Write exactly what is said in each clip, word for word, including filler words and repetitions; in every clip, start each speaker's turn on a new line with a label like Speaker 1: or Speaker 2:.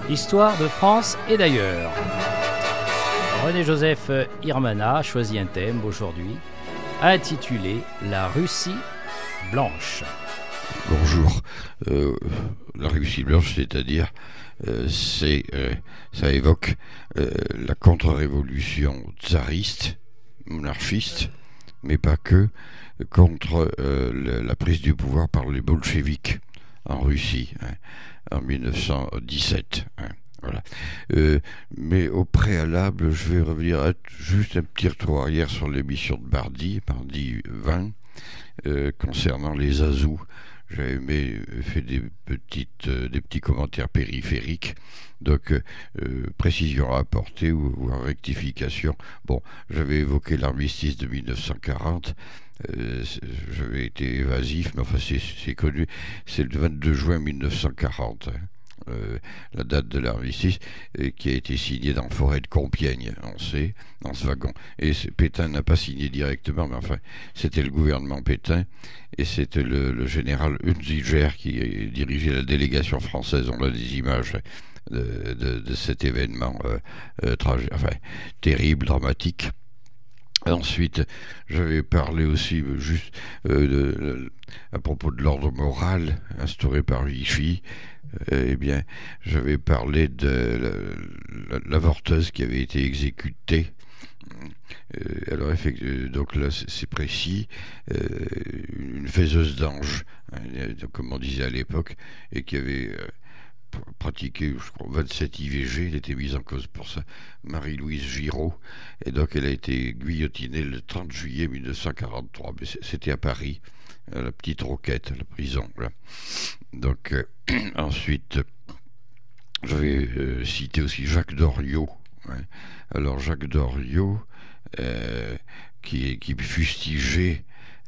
Speaker 1: Histoire de France et d'ailleurs. René-Joseph Irmana a choisi un thème aujourd'hui intitulé « La Russie blanche ».
Speaker 2: Bonjour. Euh, la Russie blanche, c'est-à-dire, euh, c'est, euh, ça évoque euh, la contre-révolution tsariste, monarchiste, mais pas que, contre euh, le, la prise du pouvoir par les bolcheviks en Russie, hein, en mille neuf cent dix-sept. Hein, voilà. Euh, mais au préalable, je vais revenir à juste un petit retour arrière sur l'émission de mardi, mardi vingt, euh, concernant les Azous. J'avais aimé, fait des, petites, euh, des petits commentaires périphériques, donc euh, précision à apporter ou, ou en rectification. Bon, j'avais évoqué l'armistice de mille neuf cent quarante, euh, j'avais été évasif, mais enfin c'est, c'est connu, c'est le vingt-deux juin mille neuf cent quarante. Hein. Euh, la date de l'armistice, euh, qui a été signée dans la forêt de Compiègne, on sait, dans ce wagon. Et Pétain n'a pas signé directement, mais enfin, c'était le gouvernement Pétain, et c'était le, le général Hunziger qui dirigeait la délégation française. On a des images de, de, de cet événement euh, euh, tragi- enfin, terrible, dramatique. Ensuite, j'avais parlé aussi juste euh, de, de, à propos de l'ordre moral instauré par Vichy. Euh, eh bien, j'avais parlé de l'avorteuse qui avait été exécutée. Euh, alors, effectivement, donc là, c'est précis, euh, une faiseuse d'ange, hein, comme on disait à l'époque, et qui avait euh, pratiqué, je crois, vingt-sept I V G. Elle était mise en cause pour ça, Marie-Louise Giraud, et donc elle a été guillotinée le trente juillet mille neuf cent quarante-trois. Mais c'était à Paris, à la petite Roquette, la prison, là. Donc, euh, ensuite, j'avais euh, cité aussi Jacques Doriot. Ouais. Alors, Jacques Doriot, euh, qui, qui fustigeait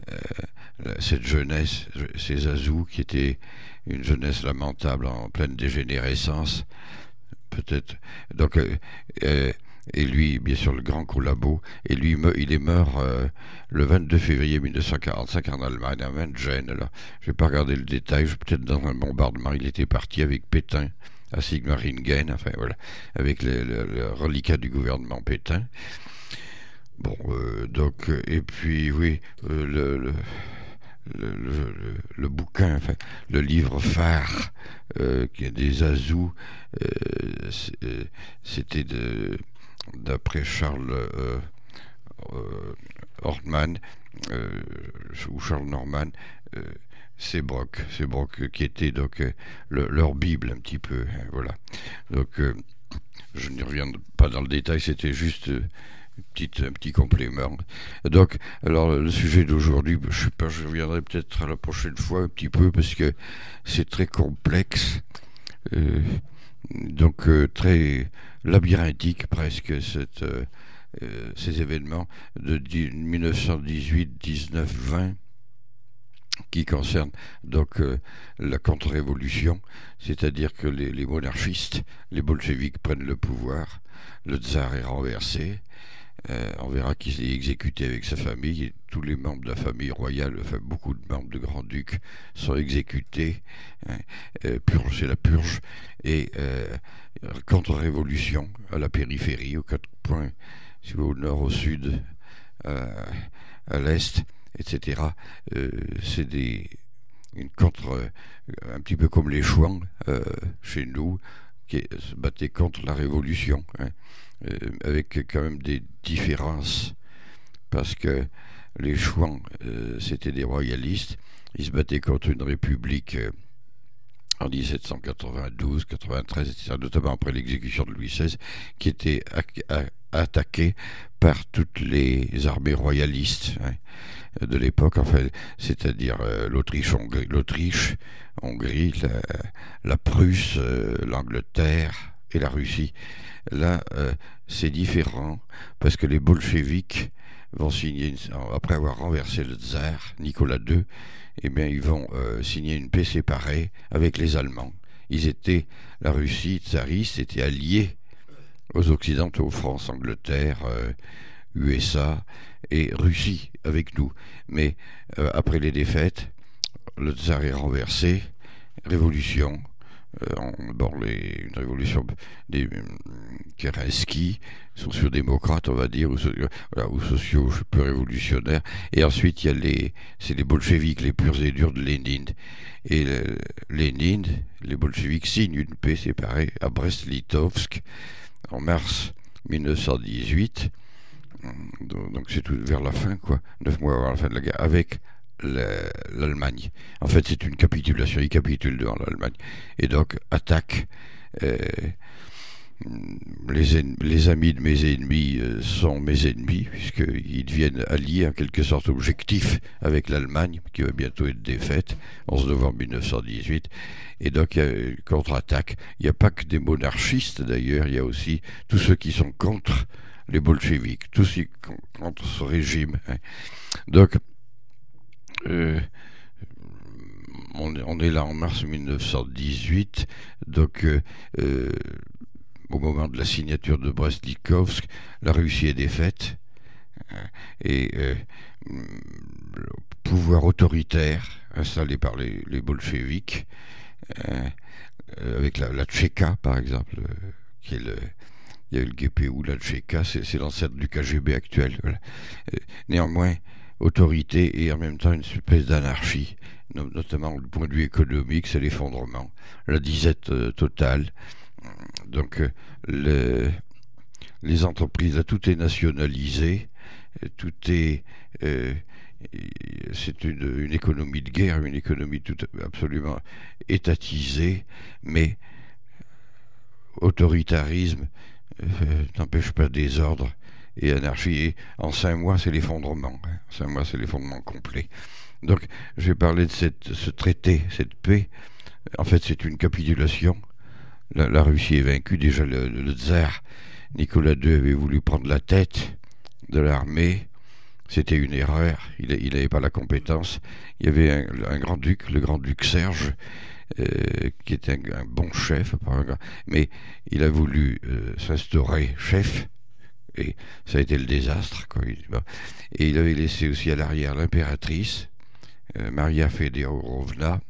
Speaker 2: euh, cette jeunesse, ces Azous, qui était une jeunesse lamentable en pleine dégénérescence, peut-être. Donc, euh, euh, et lui, bien sûr, le grand collabo, et lui, il est mort euh, le vingt-deux février mille neuf cent quarante-cinq en Allemagne, à Mengène. Je n'ai pas regardé le détail, peut-être dans un bombardement, il était parti avec Pétain à Sigmaringen, enfin voilà, avec le, le, le reliquat du gouvernement Pétain. Bon, euh, donc, et puis, oui, euh, le... le Le, le, le, le bouquin, enfin, le livre phare euh, des Azous, euh, c'était de, d'après Charles euh, euh, Ortmann euh, ou Charles Norman, euh, c'est Brock, c'est Brock qui était donc euh, le, leur Bible un petit peu, hein, voilà. Donc euh, je n'y reviens pas dans le détail, c'était juste euh, Petite, un petit complément. Donc, alors le sujet d'aujourd'hui, je sais pas, je reviendrai peut-être à la prochaine fois un petit peu parce que c'est très complexe, euh, donc euh, très labyrinthique presque cette, euh, euh, ces événements de mille neuf cent dix-huit, dix-neuf, vingt qui concernent donc euh, la contre-révolution, c'est-à-dire que les, les monarchistes, les bolcheviks prennent le pouvoir, le tsar est renversé. Euh, on verra qu'il est exécuté avec sa famille et tous les membres de la famille royale, enfin beaucoup de membres de grand-duc sont exécutés. Hein, euh, purge, c'est la purge et euh, contre-révolution à la périphérie, aux quatre points, si vous, au nord, au sud, euh, à l'est, et cetera. Euh, c'est des une contre, euh, un petit peu comme les Chouans euh, chez nous, qui se battaient contre la révolution. Hein. Euh, avec quand même des différences, parce que les Chouans, euh, c'était des royalistes, ils se battaient contre une république euh, en dix-sept cent quatre-vingt-douze, quatre-vingt-treize, et cetera, notamment après l'exécution de Louis seize, qui était a- a- attaquée par toutes les armées royalistes, hein, de l'époque, enfin, c'est-à-dire euh, l'Autriche, Hongrie, l'Autriche, Hongrie, la, la Prusse, euh, l'Angleterre et la Russie. Là, euh, c'est différent parce que les bolcheviks vont signer, une, après avoir renversé le tsar Nicolas deux, eh bien, ils vont euh, signer une paix séparée avec les Allemands. Ils étaient, la Russie tsariste était alliée aux Occidentaux, France, Angleterre, euh, U S A et Russie avec nous. Mais euh, après les défaites, le tsar est renversé, révolution. euh, en, bon, les, une révolution des Kerensky, sociodémocrates, on va dire, ou, voilà, ou sociaux peu révolutionnaires. Et ensuite, il y a les, c'est les bolcheviks, les purs et durs de Lénine. Et le, Lénine, les bolcheviks signent une paix séparée à Brest-Litovsk en mars mille neuf cent dix-huit. Donc c'est tout vers la fin, quoi, neuf mois avant la fin de la guerre, avec l'Allemagne. En fait, c'est une capitulation, ils capitulent devant l'Allemagne. Et donc, attaque. Euh, les, les amis de mes ennemis euh, sont mes ennemis, puisqu'ils deviennent alliés, en quelque sorte objectifs, avec l'Allemagne, qui va bientôt être défaite, onze novembre mille neuf cent dix-huit. Et donc, il y a une contre-attaque. Il n'y a pas que des monarchistes, d'ailleurs, il y a aussi tous ceux qui sont contre les bolcheviks, tous ceux contre ce régime. Hein. Donc, euh, on, on est là en mars mille neuf cent dix-huit, donc euh, euh, au moment de la signature de Brest-Litovsk, la Russie est défaite, hein, et euh, le pouvoir autoritaire installé par les, les bolcheviks, euh, avec la, la Tchéka par exemple, euh, qui est le il y a eu le G P U, la Tchéka, c'est, c'est l'ancêtre du K G B actuel. Voilà. Euh, néanmoins, autorité et en même temps une espèce d'anarchie, notamment du point de vue économique, c'est l'effondrement, la disette euh, totale. Donc, euh, le, les entreprises, là, tout est nationalisé, tout est... Euh, c'est une, une économie de guerre, une économie tout, absolument étatisée, mais autoritarisme Euh, n'empêche pas désordre et anarchie. Et en cinq mois, c'est l'effondrement. Hein. En cinq mois, c'est l'effondrement complet. Donc, je vais parler de cette, ce traité, cette paix. En fait, c'est une capitulation. La, la Russie est vaincue. Déjà, le, le tsar Nicolas deux avait voulu prendre la tête de l'armée. C'était une erreur. Il n'avait pas la compétence. Il y avait un, un grand-duc, le grand-duc Serge, Euh, qui était un, un bon chef, mais il a voulu euh, s'instaurer chef, et ça a été le désastre, quoi. Et il avait laissé aussi à l'arrière l'impératrice, euh, Maria Feodorovna,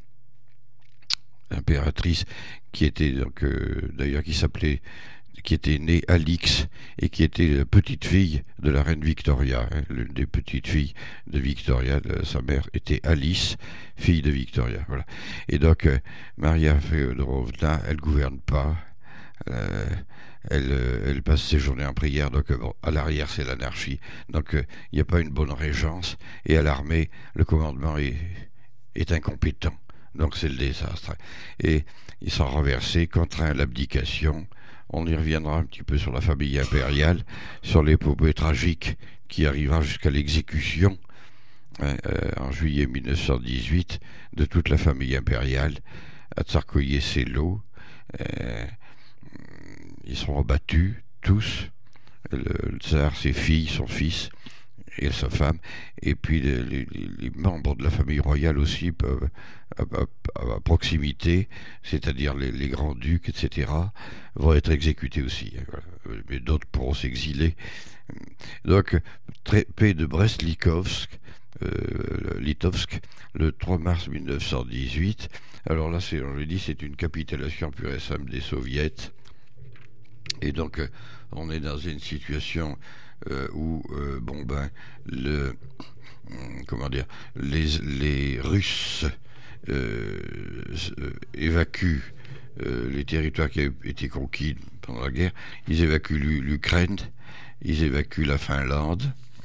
Speaker 2: impératrice qui était donc euh, d'ailleurs qui s'appelait qui était née Alix et qui était la petite fille de la reine Victoria, hein, l'une des petites filles de Victoria. De, sa mère était Alice, fille de Victoria. Voilà. Et donc, euh, Maria Feodorovna, elle gouverne pas. Euh, elle, euh, elle passe ses journées en prière. Donc, euh, bon, à l'arrière, c'est l'anarchie. Donc, il euh, n'y a pas une bonne régence. Et à l'armée, le commandement est, est incompétent. Donc, c'est le désastre. Et ils sont renversés, contraints à l'abdication. On y reviendra un petit peu sur la famille impériale, sur l'épopée tragique qui arrivera jusqu'à l'exécution hein, euh, en juillet mille neuf cent dix-huit de toute la famille impériale à Tsarskoïe-Selo. Euh, ils sont rebattus tous, le, le tsar, ses filles, son fils et sa femme, et puis les, les, les membres de la famille royale aussi peuvent, à, à, à proximité, c'est-à-dire les, les grands-ducs, et cetera, vont être exécutés aussi. Mais d'autres pourront s'exiler. Donc, paix de Brest-Litovsk, euh, Litovsk, le trois mars mille neuf cent dix-huit. Alors là, c'est, on l'a dit, c'est une capitulation pure et simple des soviets. Et donc, euh, on est dans une situation euh, où, euh, bon ben, le, comment dire, les, les Russes euh, euh, évacuent euh, les territoires qui avaient été conquis pendant la guerre. Ils évacuent l'Ukraine, ils évacuent la Finlande.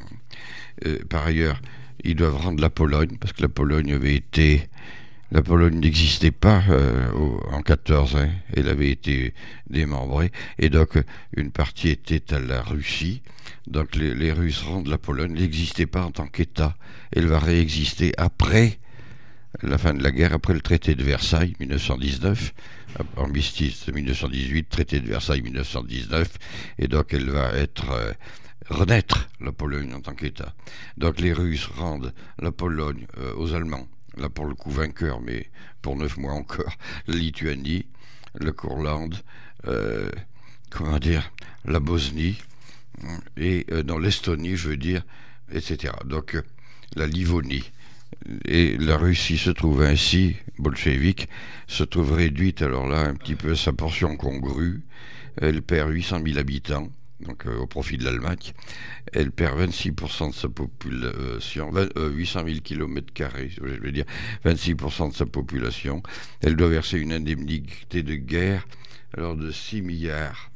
Speaker 2: Euh, par ailleurs, ils doivent rendre la Pologne, parce que la Pologne avait été... La Pologne n'existait pas euh, au, en quatorze, hein, elle avait été démembrée, et donc une partie était à la Russie. Donc les, les Russes rendent la Pologne, elle n'existait pas en tant qu'État, elle va réexister après la fin de la guerre, après le traité de Versailles mille neuf cent dix-neuf, armistice mille neuf cent dix-huit, traité de Versailles mille neuf cent dix-neuf, et donc elle va être... Euh, renaître la Pologne en tant qu'État. Donc les Russes rendent la Pologne euh, aux Allemands, là pour le coup vainqueur, mais pour neuf mois encore, la Lituanie, le Courlande, euh, comment dire, la Bosnie, et euh, dans l'Estonie, je veux dire, et cetera. Donc euh, la Livonie. Et la Russie se trouve ainsi, bolchevique, se trouve réduite, alors là, un petit peu à sa portion congrue. Elle perd huit cent mille habitants, donc euh, au profit de l'Allemagne. Elle perd vingt-six pour cent de sa population, vingt, euh, huit cent mille kilomètres carrés, je veux dire, vingt-six pour cent de sa population. Elle doit verser une indemnité de guerre, alors de six milliards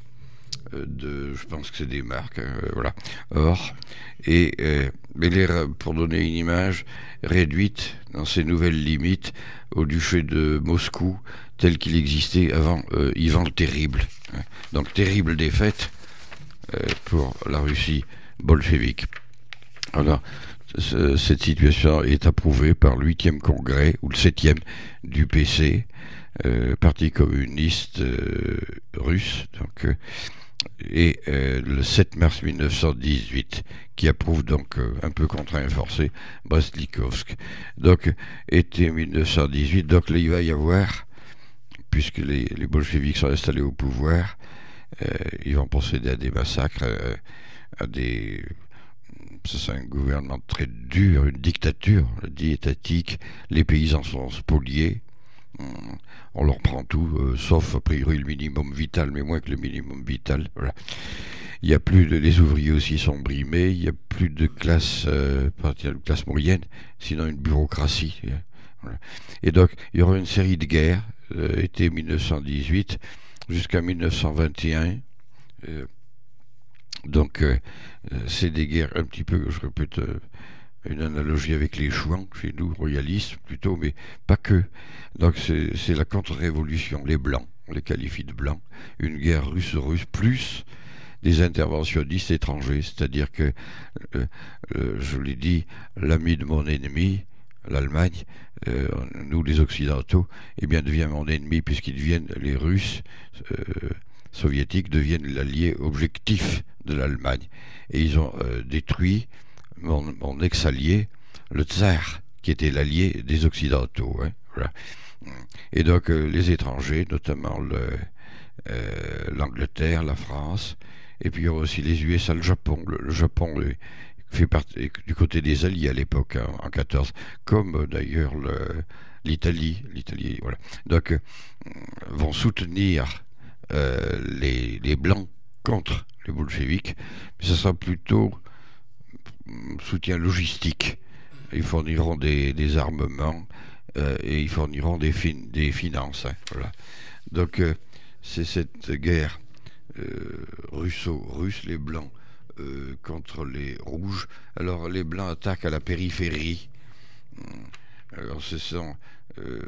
Speaker 2: de, je pense que c'est des marques, hein, voilà, or, et euh, elle est, pour donner une image, réduite dans ses nouvelles limites au duché de Moscou tel qu'il existait avant euh, Ivan le Terrible. Donc terrible défaite euh, pour la Russie bolchevique. Alors, ce, cette situation est approuvée par le huitième congrès, ou le septième du P C, euh, Parti communiste euh, russe, donc, euh, et euh, le sept mars mille neuf cent dix-huit, qui approuve donc euh, un peu contraint et forcé Brest-Litovsk. Donc, été mille neuf cent dix-huit, donc là, il va y avoir, puisque les, les bolcheviks sont installés au pouvoir, euh, ils vont procéder à des massacres, euh, à des... C'est un gouvernement très dur, une dictature, on le dit, étatique. Les paysans sont spoliés. On leur prend tout, euh, sauf a priori le minimum vital, mais moins que le minimum vital. Voilà. Il y a plus de, les ouvriers aussi sont brimés. Il n'y a plus de classe, euh, de classe moyenne, sinon une bureaucratie. Voilà. Et donc il y aura une série de guerres, euh, été mille neuf cent dix-huit jusqu'à mille neuf cent vingt et un. Euh, donc euh, c'est des guerres un petit peu, je répète, euh, une analogie avec les chouans, chez nous, royalistes plutôt, mais pas que. Donc c'est, c'est la contre-révolution, les blancs, on les qualifie de blancs, une guerre russe-russe, plus des interventionnistes étrangers, c'est-à-dire que, euh, euh, je l'ai dit, l'ami de mon ennemi, l'Allemagne, euh, nous les Occidentaux, eh bien devient mon ennemi, puisqu'ils deviennent, les Russes euh, soviétiques deviennent l'allié objectif de l'Allemagne. Et ils ont euh, détruit Mon, mon ex-allié, le tsar, qui était l'allié des Occidentaux. Hein, voilà. Et donc euh, les étrangers, notamment le, euh, l'Angleterre, la France, et puis il y aura aussi les U S A, le Japon. Le, le Japon euh, fait partie du côté des alliés à l'époque, hein, en quatorze, comme euh, d'ailleurs le, l'Italie. l'Italie voilà. Donc euh, vont soutenir euh, les, les Blancs contre les bolcheviks, mais ce sera plutôt soutien logistique. Ils fourniront des, des armements euh, et ils fourniront des, fin- des finances. Hein, voilà. Donc euh, c'est cette guerre euh, russo-russe, les blancs euh, contre les rouges. Alors les blancs attaquent à la périphérie. Alors ce sont euh,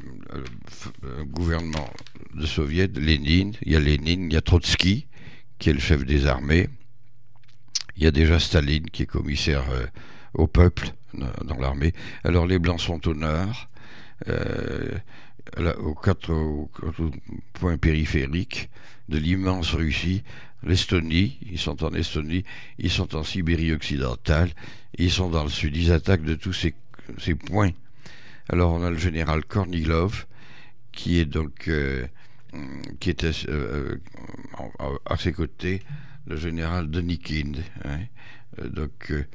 Speaker 2: un gouvernement de soviets, Lénine, il y a Lénine, il y a Trotsky qui est le chef des armées. Il y a déjà Staline qui est commissaire euh, au peuple dans l'armée. Alors les blancs sont au nord, euh, là, aux quatre, aux quatre points périphériques de l'immense Russie, l'Estonie, ils sont en Estonie, ils sont en Sibérie occidentale, ils sont dans le sud, ils attaquent de tous ces, ces points. Alors on a le général Kornilov qui est donc euh, qui était euh, à, à ses côtés le général Denikin, hein, donc euh,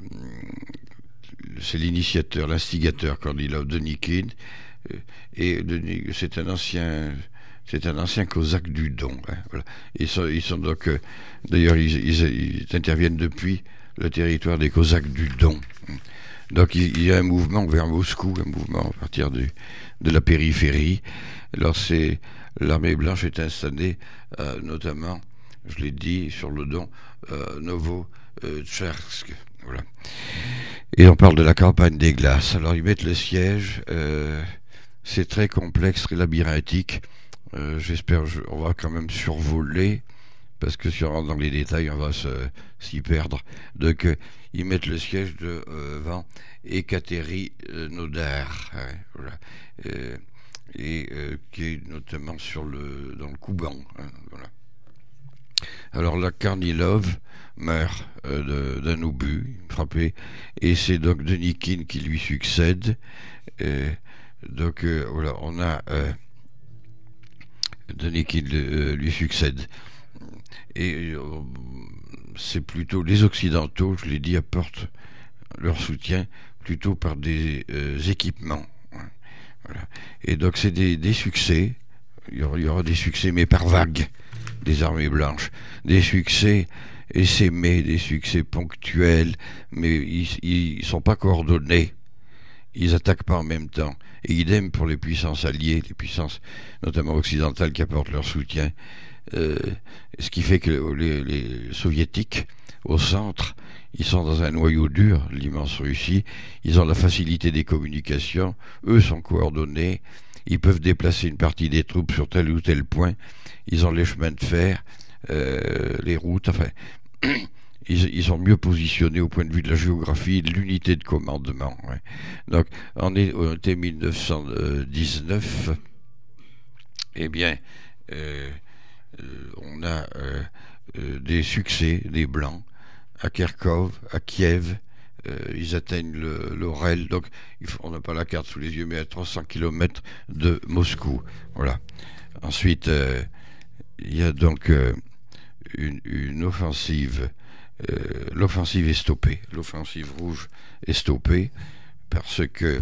Speaker 2: c'est l'initiateur, l'instigateur Kornilov, Denikin, euh, et Denik, c'est un ancien, c'est un ancien cosaque du Don. Hein, voilà. Ils sont, ils sont donc, euh, d'ailleurs, ils, ils, ils interviennent depuis le territoire des cosaques du Don. Donc il, il y a un mouvement vers Moscou, un mouvement à partir du, de la périphérie. Alors c'est l'armée blanche est installée, euh, notamment, je l'ai dit, sur le Don, euh, Novo-Tchersk. Voilà. Et on parle de la campagne des glaces. Alors ils mettent le siège. Euh, c'est très complexe, très labyrinthique. Euh, j'espère qu'on va quand même survoler, parce que si on rentre dans les détails, on va se, s'y perdre. Donc euh, ils mettent le siège devant euh, Ekaterinodar, hein, voilà. euh, et euh, qui est notamment sur le dans le Kouban. Hein, voilà. Alors la Kornilov meurt euh, de, d'un obus frappé, et c'est donc Denikin qui lui succède. Euh, donc euh, voilà, on a euh, Denikin euh, lui succède. Et euh, c'est plutôt les Occidentaux, je l'ai dit, apportent leur soutien plutôt par des euh, équipements. Voilà. Et donc c'est des, des succès, il y, aura, il y aura des succès mais par vagues des armées blanches, des succès essaimés, des succès ponctuels, mais ils ne sont pas coordonnés, ils attaquent pas en même temps. Et idem pour les puissances alliées, les puissances notamment occidentales qui apportent leur soutien, euh, ce qui fait que les, les soviétiques au centre, ils sont dans un noyau dur, l'immense Russie, ils ont la facilité des communications, eux sont coordonnés, ils peuvent déplacer une partie des troupes sur tel ou tel point, ils ont les chemins de fer, euh, les routes, enfin, ils, ils sont mieux positionnés au point de vue de la géographie et de l'unité de commandement. Ouais. Donc, en été mille neuf cent dix-neuf, eh bien, euh, euh, on a euh, euh, des succès des Blancs, à Kharkov, à Kiev, euh, ils atteignent le, l'Orel, donc il faut, on n'a pas la carte sous les yeux, mais à trois cents kilomètres de Moscou. Voilà. Ensuite, euh, il y a donc euh, une, une offensive, euh, l'offensive est stoppée, l'offensive rouge est stoppée, parce que,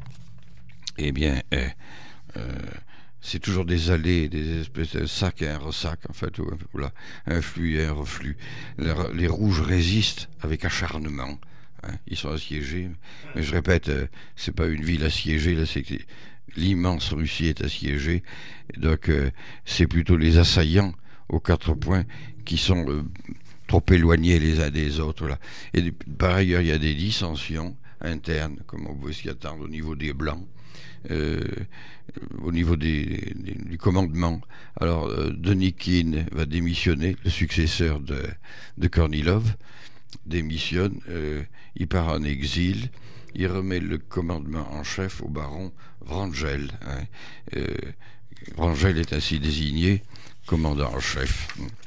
Speaker 2: eh bien, euh, euh, c'est toujours des allées, des espèces de sacs et un ressac, en fait, voilà, un flux et un reflux. Les, les rouges résistent avec acharnement, hein, ils sont assiégés, mais je répète, euh, c'est pas une ville assiégée, là, c'est que l'immense Russie est assiégée, et donc euh, c'est plutôt les assaillants aux quatre points qui sont euh, trop éloignés les uns des autres, là. Et par ailleurs, il y a des dissensions internes, comme on peut s'y attendre au niveau des Blancs, Euh, au niveau des, des, du commandement. Alors, euh, Denikin va démissionner, le successeur de, de Kornilov, démissionne, euh, il part en exil, il remet le commandement en chef au baron Wrangel. Hein. Euh, Wrangel est ainsi désigné commandant en chef.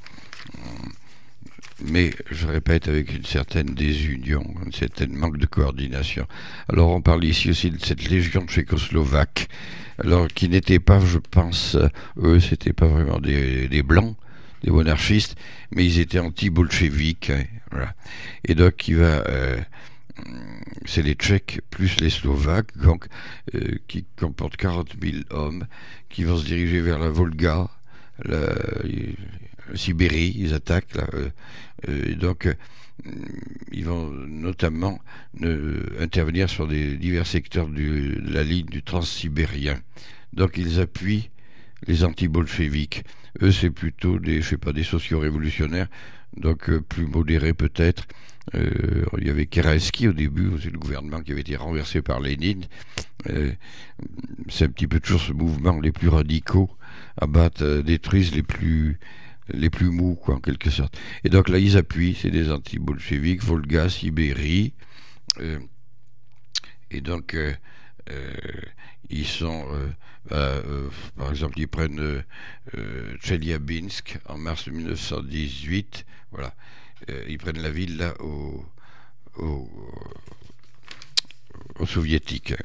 Speaker 2: Mais, je répète, avec une certaine désunion, un certain manque de coordination. Alors, on parle ici aussi de cette légion tchécoslovaque, alors qui n'était pas, je pense, eux, c'était pas vraiment des, des blancs, des monarchistes, mais ils étaient anti-bolcheviques, hein, voilà. Et donc, qui va, euh, c'est les Tchèques plus les Slovaques, donc, euh, qui comportent quarante mille hommes, qui vont se diriger vers la Volga, la, la Sibérie, ils attaquent là, euh, euh, et donc euh, ils vont notamment euh, intervenir sur des divers secteurs du, de la ligne du transsibérien. Donc ils appuient les anti-bolcheviques. Eux, c'est plutôt des, je sais pas, des socio-révolutionnaires, donc euh, plus modérés peut-être. Euh, il y avait Kerensky au début, c'est le gouvernement qui avait été renversé par Lénine. Euh, c'est un petit peu toujours ce mouvement, les plus radicaux abattent, euh, détruisent les plus les plus mous, quoi, en quelque sorte. Et donc là, ils appuient, c'est des anti-bolcheviques, Volga, Sibérie, euh, et donc euh, euh, ils sont, euh, euh, par exemple, ils prennent euh, Tcheliabinsk en mars mille neuf cent dix-huit, voilà, euh, ils prennent la ville là aux au, au soviétiques.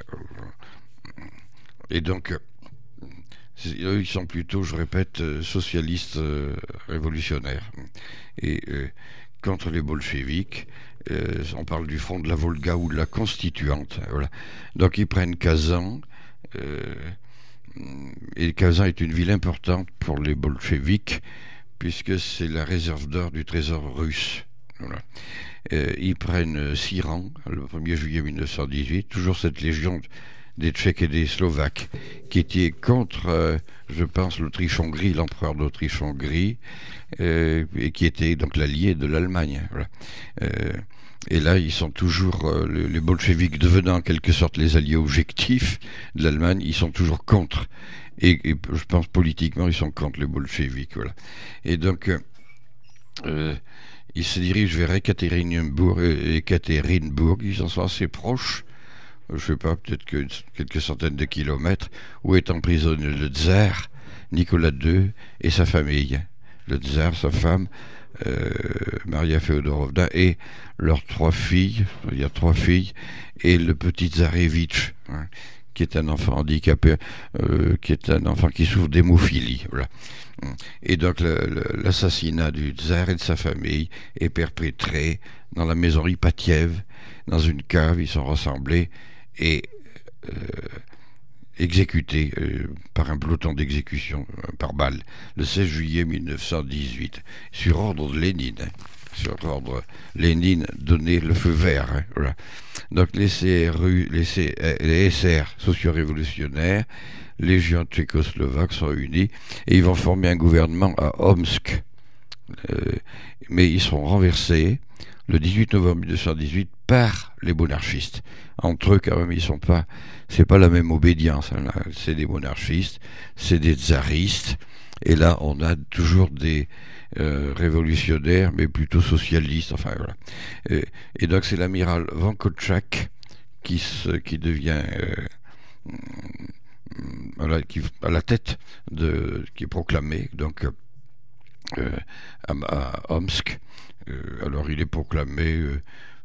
Speaker 2: Et donc eux, ils sont plutôt, je répète, socialistes euh, révolutionnaires. Et euh, contre les bolcheviks, euh, on parle du front de la Volga ou de la Constituante. Voilà. Donc ils prennent Kazan, euh, et Kazan est une ville importante pour les bolcheviks, puisque c'est la réserve d'or du trésor russe. Voilà. Euh, ils prennent Siran, le premier juillet mille neuf cent dix-huit, toujours cette légion des Tchèques et des Slovaques, qui étaient contre, euh, je pense, l'Autriche-Hongrie, l'empereur d'Autriche-Hongrie, euh, et qui était donc l'allié de l'Allemagne. Voilà. Euh, et là, ils sont toujours, euh, les, les bolcheviks devenant en quelque sorte les alliés objectifs de l'Allemagne, ils sont toujours contre. Et, et je pense politiquement, ils sont contre les bolcheviks. Voilà. Et donc, euh, euh, ils se dirigent vers Ekaterinbourg, et Ekaterinbourg, ils en sont assez proches. Je ne sais pas, peut-être que quelques centaines de kilomètres, où est emprisonné le tsar, Nicolas deux, et sa famille. Le tsar, sa femme, euh, Maria Féodorovna, et leurs trois filles, il y a trois filles, et le petit tsarevitch, hein, qui est un enfant handicapé, euh, qui est un enfant qui souffre d'hémophilie. Voilà. Et donc le, le, l'assassinat du tsar et de sa famille est perpétré dans la maison Ipatiev, dans une cave, ils sont rassemblés et euh, exécutés euh, par un peloton d'exécution euh, par balle le seize juillet mille neuf cent dix-huit, sur ordre de Lénine. Hein. Sur ordre, Lénine donnait le feu vert. Hein, voilà. Donc les C R U, les, C, les S R socio-révolutionnaires, légions tchécoslovaques sont unis et ils vont former un gouvernement à Omsk. Euh, mais ils seront renversés le dix-huit novembre mille neuf cent dix-huit par les monarchistes. Entre eux, quand même, ils sont pas, c'est pas la même obédience. Hein, c'est des monarchistes, c'est des tsaristes, et là, on a toujours des euh, révolutionnaires, mais plutôt socialistes. Enfin voilà. Et, et donc, c'est l'amiral Vankochak qui se, qui devient euh, à, la, qui, à la tête de, qui est proclamé. Donc Euh, à, à Omsk. Euh, alors il est proclamé, euh,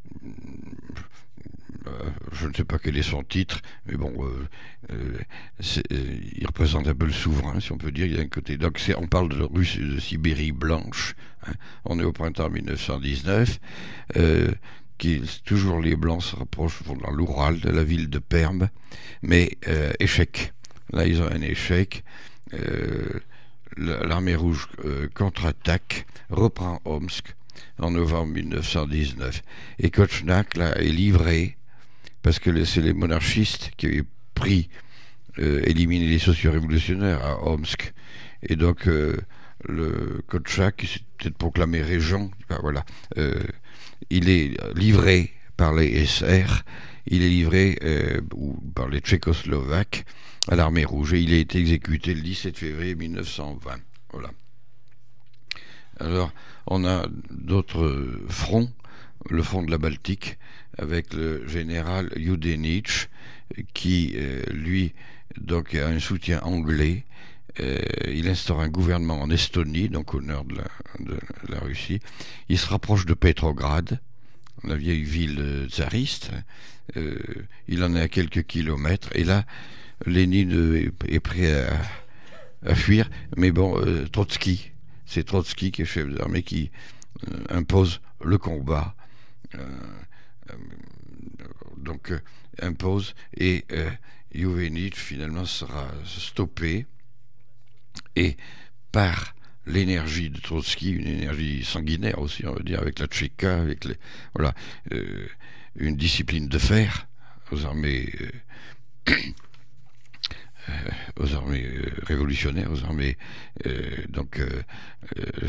Speaker 2: euh, je ne sais pas quel est son titre, mais bon, euh, euh, c'est, euh, il représente un peu le souverain, si on peut dire. Il y a un côté. Donc c'est, on parle de Russie, de Sibérie blanche. Hein. On est au printemps mille neuf cent dix-neuf. Euh, qui, toujours les Blancs se rapprochent dans l'Oural de la ville de Perm, mais euh, échec. Là, ils ont un échec. Euh, L'armée rouge euh, contre-attaque, reprend Omsk en novembre mille neuf cent dix-neuf. Et Kochnak là, est livré, parce que les, c'est les monarchistes qui avaient pris, euh, éliminé les socio-révolutionnaires à Omsk. Et donc, euh, le Kochnak, qui s'est peut-être proclamé régent, ben voilà, euh, il est livré par les S R, il est livré euh, ou par les Tchécoslovaques à l'armée rouge et il a été exécuté le dix-sept février mille neuf cent vingt. Voilà. Alors, on a d'autres fronts, le front de la Baltique, avec le général Yudenich, qui, euh, lui, donc, a un soutien anglais. Euh, il instaure un gouvernement en Estonie, donc au nord de la, de la Russie. Il se rapproche de Petrograd, la vieille ville tsariste. Euh, il en est à quelques kilomètres. Et là, Lénine est, est prêt à, à fuir. Mais bon, euh, Trotsky, c'est Trotsky qui est chef d'armée qui euh, impose le combat. Euh, euh, donc, euh, impose. Et euh, Yudenich, finalement, sera stoppé. Et par l'énergie de Trotsky, une énergie sanguinaire aussi, on va dire, avec la Tchéka, avec les, voilà, euh, une discipline de fer aux armées, euh, euh, aux armées euh, révolutionnaires, aux armées, euh, donc, euh, euh,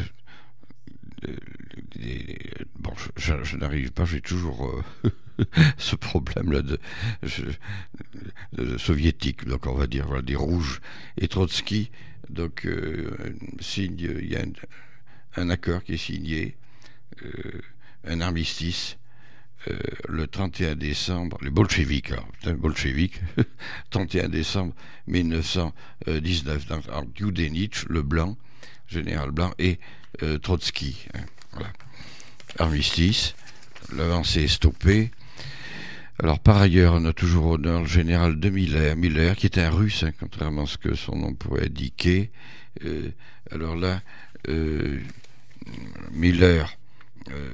Speaker 2: les, bon, je, je n'arrive pas, j'ai toujours euh, ce problème-là de, de, de soviétique, donc on va dire, voilà, des rouges, et Trotsky. Donc, euh, signe, il y a un, un accord qui est signé, euh, un armistice, euh, le trente et un décembre, les bolcheviks, alors, putain, bolcheviks, trente et un décembre mille neuf cent dix-neuf, donc Yudenich, le blanc, général blanc, et euh, Trotsky. Hein, voilà. Armistice, l'avancée est stoppée. Alors par ailleurs, on a toujours au nord le général de Miller, Miller qui est un russe, hein, contrairement à ce que son nom pourrait indiquer. Euh, alors là, euh, Miller euh,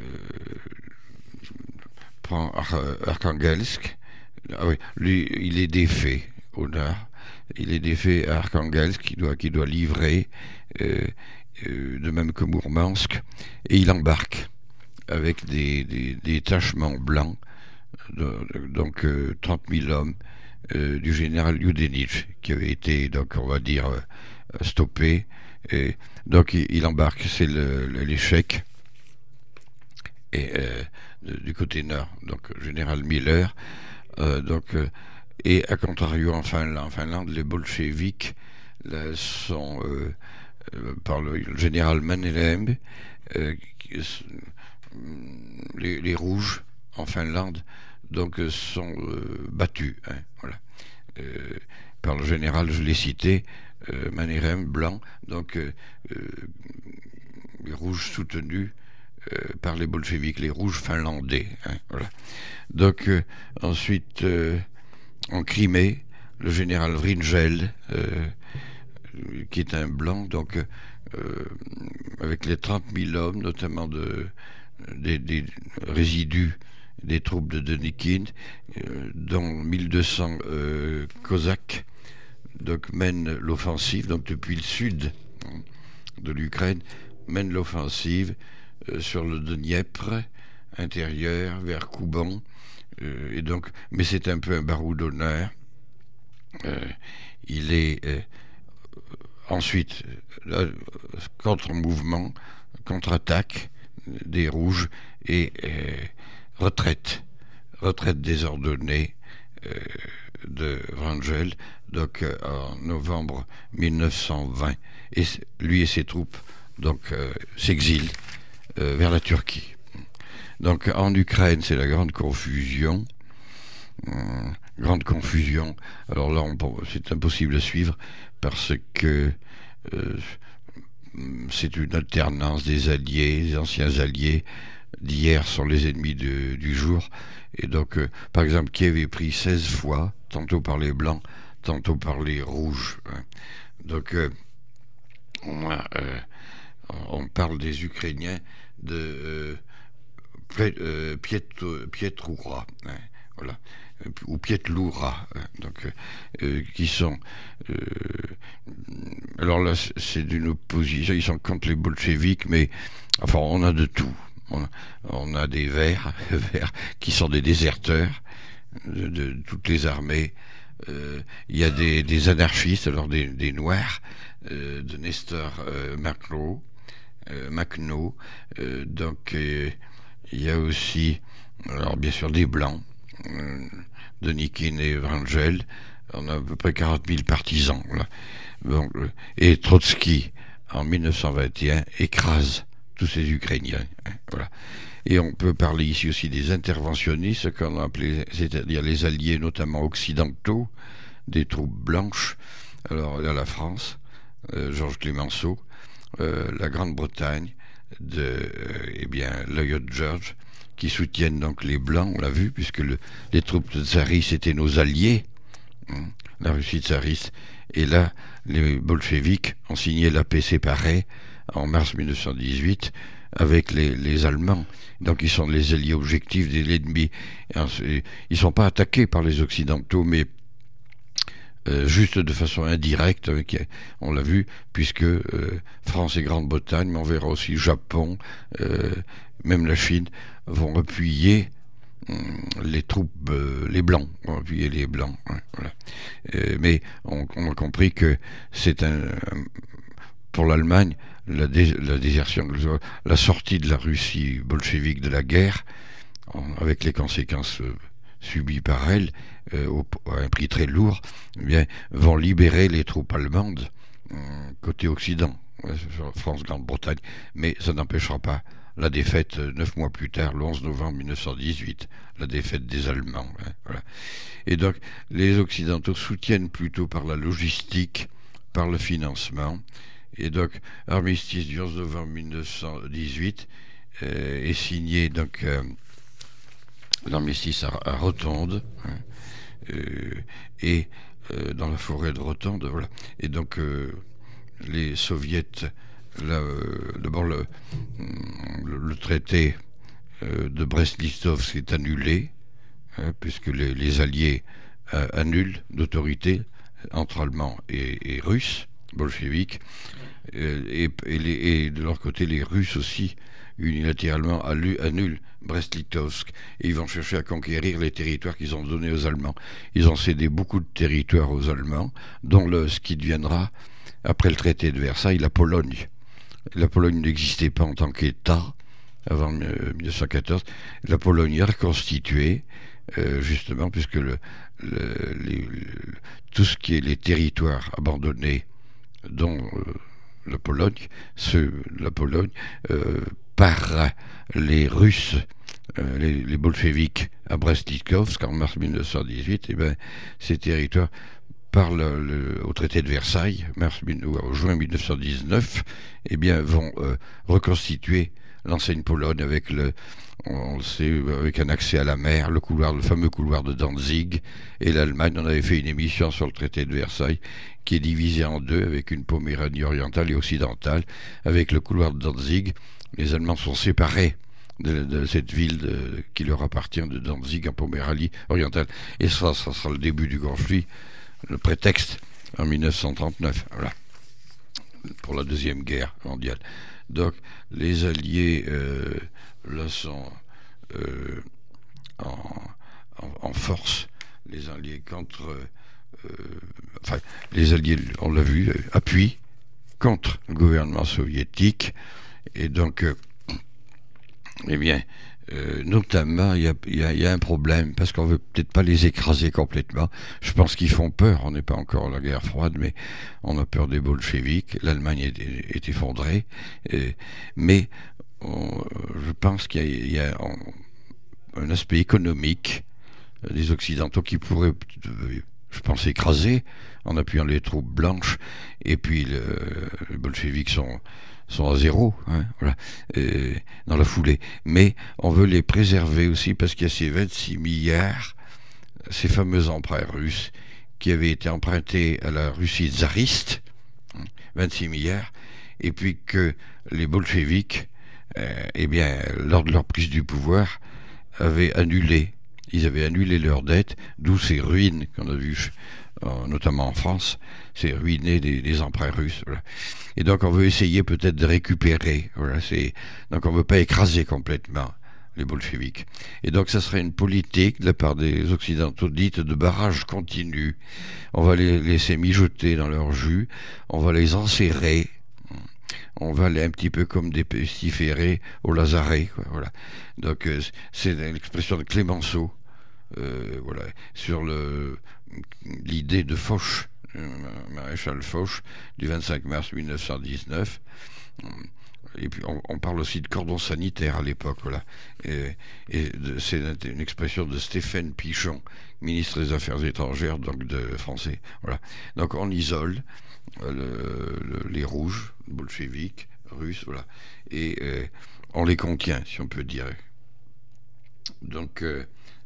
Speaker 2: prend Ar- Arkhangelsk. Ah oui, lui, il est défait au nord. Il est défait à Arkhangelsk, qui doit, qui doit livrer, euh, euh, de même que Mourmansk, et il embarque avec des, des, des détachements blancs. Donc euh, trente mille hommes euh, du général Yudenich qui avait été, donc on va dire, euh, stoppé. Et donc il, il embarque, c'est le, le, l'échec. Et euh, du côté nord, donc général Miller. Euh, donc euh, et à contrario en Finlande, en Finlande les bolcheviks là, sont euh, euh, par le, le général Mannerheim, euh, les, les rouges en Finlande donc sont euh, battus, hein, voilà, euh, par le général, je l'ai cité, euh, Mannerheim, blanc, donc euh, euh, les rouges soutenus euh, par les bolcheviks, les rouges finlandais, hein, voilà. Donc euh, ensuite, euh, en Crimée, le général Wrangel, euh, qui est un blanc, donc euh, avec les trente mille hommes, notamment de, des, des résidus des troupes de Denikin, euh, dont mille deux cents euh, Cosaques, donc mènent l'offensive, donc depuis le sud de l'Ukraine, mènent l'offensive euh, sur le Dniepr intérieur, vers Kouban, euh, et donc, mais c'est un peu un baroudonneur. Euh, il est euh, ensuite euh, contre-mouvement, contre-attaque des Rouges et euh, retraite, retraite désordonnée euh, de Wrangel, donc euh, en novembre mille neuf cent vingt, et lui et ses troupes donc euh, s'exilent euh, vers la Turquie. Donc en Ukraine, c'est la grande confusion. Hum, grande confusion. Alors là, on, c'est impossible à suivre parce que euh, c'est une alternance des alliés, des anciens alliés d'hier sont les ennemis de, du jour. Et donc, euh, par exemple, Kiev est pris seize fois, tantôt par les Blancs, tantôt par les Rouges. Hein. Donc, euh, on, a, euh, on parle des Ukrainiens de euh, euh, Pietloura, hein, voilà, ou Pietloura, hein, donc, euh, qui sont... Euh, alors là, c'est d'une opposition, ils sont contre les bolcheviks, mais enfin, on a de tout. On a, on a des Verts, verts qui sont des déserteurs de, de toutes les armées. Euh, il y a des, des anarchistes, alors des, des Noirs, euh, de Nestor euh, Makhno, euh, Makhno. Euh, donc euh, il y a aussi, alors bien sûr, des Blancs, euh, Denikin et Wrangel. On a à peu près quarante mille partisans. Là. Donc, et Trotsky, en mille neuf cent vingt et un, écrase tous ces Ukrainiens. Hein, voilà. Et on peut parler ici aussi des interventionnistes, ce qu'on a appelé, c'est-à-dire les alliés notamment occidentaux, des troupes blanches. Alors il y a la France, euh, Georges Clemenceau, euh, la Grande-Bretagne, de, euh, eh bien, Lloyd George, qui soutiennent donc les Blancs, on l'a vu, puisque le, les troupes de tsaristes étaient nos alliés, hein, la Russie tsariste. Et là, les bolcheviks ont signé la paix séparée en mars mille neuf cent dix-huit avec les, les Allemands. Donc ils sont les alliés objectifs de l'ennemi. Ils ne sont pas attaqués par les Occidentaux, mais euh, juste de façon indirecte, avec, on l'a vu, puisque euh, France et Grande-Bretagne, mais on verra aussi Japon, euh, même la Chine, vont appuyer les troupes, euh, les Blancs, on va appuyer les Blancs. Hein, voilà. euh, mais on, on a compris que c'est un, un pour l'Allemagne, la, dé, la désertion, la sortie de la Russie bolchevique de la guerre, en, avec les conséquences euh, subies par elle, euh, au, à un prix très lourd, eh bien, vont libérer les troupes allemandes euh, côté Occident, ouais, France, Grande-Bretagne, mais ça n'empêchera pas la défaite neuf mois plus tard, le onze novembre mille neuf cent dix-huit, la défaite des Allemands. Hein, voilà. Et donc, les Occidentaux soutiennent plutôt par la logistique, par le financement. Et donc, armistice du onze novembre mille neuf cent dix-huit euh, est signé donc euh, l'armistice à, à Rotonde, hein, euh, et euh, dans la forêt de Rotonde, voilà. Et donc, euh, les soviets. Là, euh, d'abord, le, le, le traité euh, de Brest-Litovsk est annulé, hein, puisque les, les Alliés euh, annulent d'autorité entre Allemands et, et Russes, bolcheviques, euh, et, et, les, et de leur côté, les Russes aussi, unilatéralement, annulent Brest-Litovsk, et ils vont chercher à conquérir les territoires qu'ils ont donnés aux Allemands. Ils ont cédé beaucoup de territoires aux Allemands, dont le, ce qui deviendra, après le traité de Versailles, la Pologne. La Pologne n'existait pas en tant qu'État avant mille neuf cent quatorze. La Pologne est reconstituée, euh, justement, puisque le, le, les, le, tout ce qui est les territoires abandonnés, dont euh, la Pologne, ceux, la Pologne, euh, par les Russes, euh, les, les bolcheviks à Brest-Litovsk en mars mille neuf cent dix-huit, et ben, ces territoires, par le, le, au traité de Versailles, mars, ou juin mille neuf cent dix-neuf, eh bien, vont euh, reconstituer l'ancienne Pologne avec le, on le sait, avec un accès à la mer, le couloir, le fameux couloir de Danzig, et l'Allemagne. On avait fait une émission sur le traité de Versailles, qui est divisé en deux, avec une Poméranie orientale et occidentale, avec le couloir de Danzig. Les Allemands sont séparés de, de cette ville de, qui leur appartient, de Danzig en Poméranie orientale. Et ça, ça sera le début du conflit, le prétexte en mille neuf cent trente-neuf, voilà, pour la Deuxième Guerre mondiale. Donc les Alliés euh, là sont euh, en, en, en force, les Alliés contre, euh, enfin les Alliés, on l'a vu, appuient contre le gouvernement soviétique, et donc euh, eh bien Euh, notamment, il y a, y, a, y a un problème, parce qu'on veut peut-être pas les écraser complètement. Je pense qu'ils font peur, on n'est pas encore à la guerre froide, mais on a peur des bolcheviks, l'Allemagne est, est effondrée, euh, mais on, je pense qu'il y a, y a un, un aspect économique euh, des Occidentaux qui pourrait, euh, je pense, écraser en appuyant les troupes blanches, et puis le, les bolcheviks sont sont à zéro, hein, voilà, euh, dans la foulée. Mais on veut les préserver aussi parce qu'il y a ces vingt-six milliards, ces fameux emprunts russes qui avaient été empruntés à la Russie tsariste, vingt-six milliards, et puis que les bolcheviks, euh, eh bien, lors de leur prise du pouvoir, avaient annulé, ils avaient annulé leurs dettes, d'où ces ruines qu'on a vues, notamment en France, c'est ruiner des, des emprunts russes. Voilà. Et donc on veut essayer peut-être de récupérer. Voilà, c'est... Donc on ne veut pas écraser complètement les bolcheviks. Et donc ça serait une politique de la part des Occidentaux dite de barrage continu. On va les laisser mijoter dans leur jus, on va les enserrer, on va aller un petit peu comme des pestiférés au lazaret. Quoi, voilà. Donc euh, c'est l'expression de Clémenceau. Euh, voilà, sur le, l'idée de Foch, euh, maréchal Foch, du vingt-cinq mars mille neuf cent dix-neuf. Et puis on, on parle aussi de cordon sanitaire à l'époque, voilà. Et, et de, c'est une expression de Stéphane Pichon, ministre des Affaires étrangères, donc de français. Voilà. Donc on isole euh, le, le, les rouges, bolcheviques, russes, voilà, et euh, on les contient, si on peut dire. Donc euh,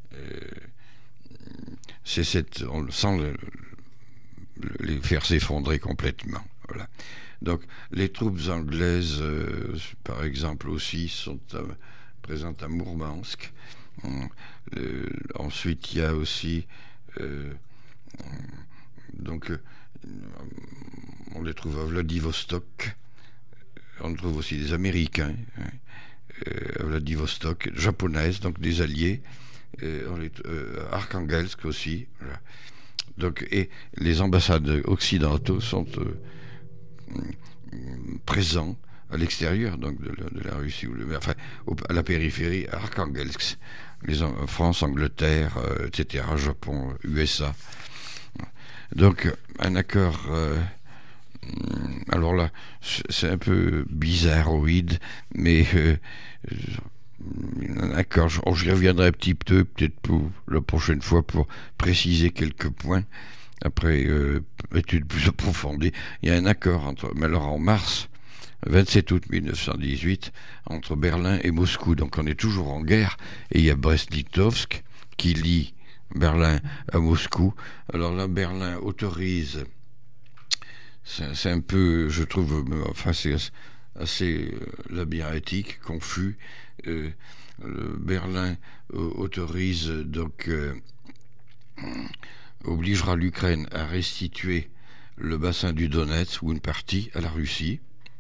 Speaker 2: Euh, c'est cette, on, sans le, le, les faire s'effondrer complètement. Voilà. Donc les troupes anglaises, euh, par exemple aussi, sont euh, présentes à Mourmansk. Euh, ensuite, il y a aussi, euh, donc, euh, on les trouve à Vladivostok. On trouve aussi des Américains euh, à Vladivostok, japonaises, donc des alliés. Euh, on est, euh, Arkhangelsk aussi, voilà. Donc, et les ambassades occidentaux sont euh, présents à l'extérieur donc de, de la Russie, ou le, enfin au, à la périphérie, à Arkhangelsk, les, France, Angleterre, euh, et cetera, Japon, U S A. Donc un accord. Euh, alors là, c'est un peu bizarroïde, mais euh, d'accord, j'y reviendrai un petit peu, peut-être pour la prochaine fois, pour préciser quelques points, après euh, étude plus approfondie. Il y a un accord, entre, mais alors en mars, vingt-sept août mille neuf cent dix-huit, entre Berlin et Moscou, donc on est toujours en guerre, et il y a Brest-Litovsk qui lie Berlin à Moscou. Alors là, Berlin autorise, c'est, c'est un peu, je trouve, enfin c'est assez labyrinthique, confus. Euh, le Berlin euh, autorise donc euh, obligera l'Ukraine à restituer le bassin du Donetsk ou une partie à la Russie,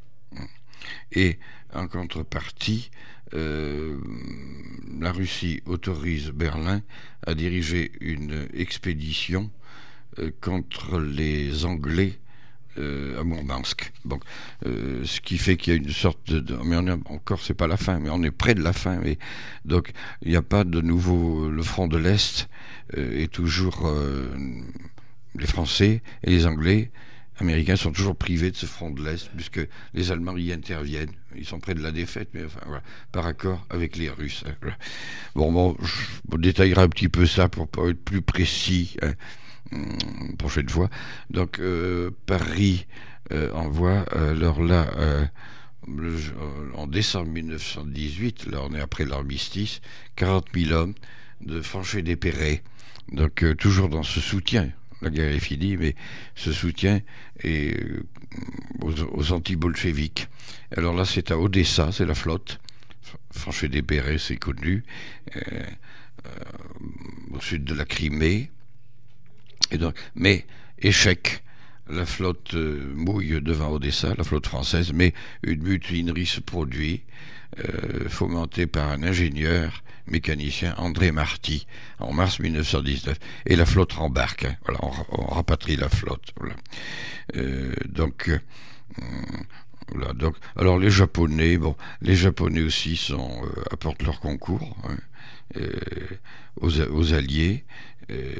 Speaker 2: et en contrepartie euh, la Russie autorise Berlin à diriger une expédition euh, contre les Anglais Euh, à Mourmansk. Donc, euh, ce qui fait qu'il y a une sorte de, de mais on est, encore c'est pas la fin, mais on est près de la fin. Mais donc il n'y a pas de nouveau. Le front de l'Est euh, est toujours euh, les Français et les Anglais, Américains sont toujours privés de ce front de l'Est puisque les Allemands y interviennent. Ils sont près de la défaite, mais enfin voilà, par accord avec les Russes. Hein, voilà. Bon, bon, je détaillerai un petit peu ça pour pas être plus précis. Hein. Prochaine fois. Donc euh, Paris euh, envoie euh, alors là euh, le, euh, en décembre mille neuf cent dix-huit, là on est après l'armistice, quarante mille hommes de Franchet-Dépéré, donc euh, toujours dans ce soutien. La guerre est finie, mais ce soutien est euh, aux, aux anti-bolcheviques. Alors là c'est à Odessa, c'est la flotte, Franchise des Bérets, c'est connu, euh, euh, au sud de la Crimée. Et donc, mais échec, la flotte euh, mouille devant Odessa, la flotte française, mais une mutinerie se produit, euh, fomentée par un ingénieur mécanicien, André Marty, en mars mille neuf cent dix-neuf, et la flotte rembarque. Hein, voilà, on, on rapatrie la flotte. Voilà. Euh, donc, euh, voilà, donc, alors les Japonais, bon, les Japonais aussi sont, euh, apportent leur concours hein, euh, aux, aux Alliés. Euh,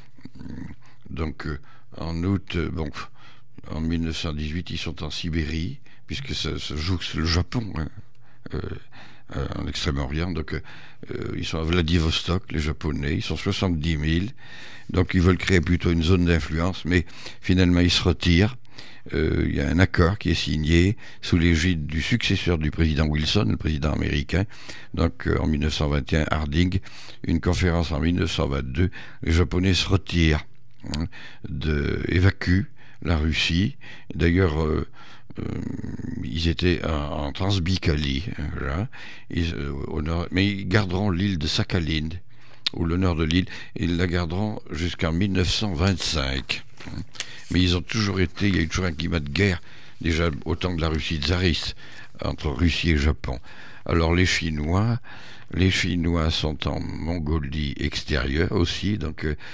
Speaker 2: donc, euh, en août, euh, bon, en mille neuf cent dix-huit, ils sont en Sibérie, puisque ça se joue sur le Japon, hein, euh, euh, en Extrême-Orient. Donc, euh, ils sont à Vladivostok, les Japonais, ils sont soixante-dix mille. Donc, ils veulent créer plutôt une zone d'influence, mais finalement, ils se retirent. Euh, il y a un accord qui est signé sous l'égide du successeur du président Wilson, le président américain, donc euh, en mille neuf cent vingt et un, Harding, une conférence en mille neuf cent vingt-deux, les Japonais se retirent, hein, de, évacuent la Russie. D'ailleurs, euh, euh, ils étaient en, en Transbaikalie, hein, voilà, ils, euh, au nord, mais ils garderont l'île de Sakhalin, ou le nord de l'île, et ils la garderont jusqu'en mille neuf cent vingt-cinq. Mais ils ont toujours été, il y a eu toujours un climat de guerre, déjà au temps de la Russie tsariste, entre Russie et Japon. Alors les Chinois, les Chinois sont en Mongolie extérieure aussi, donc euh,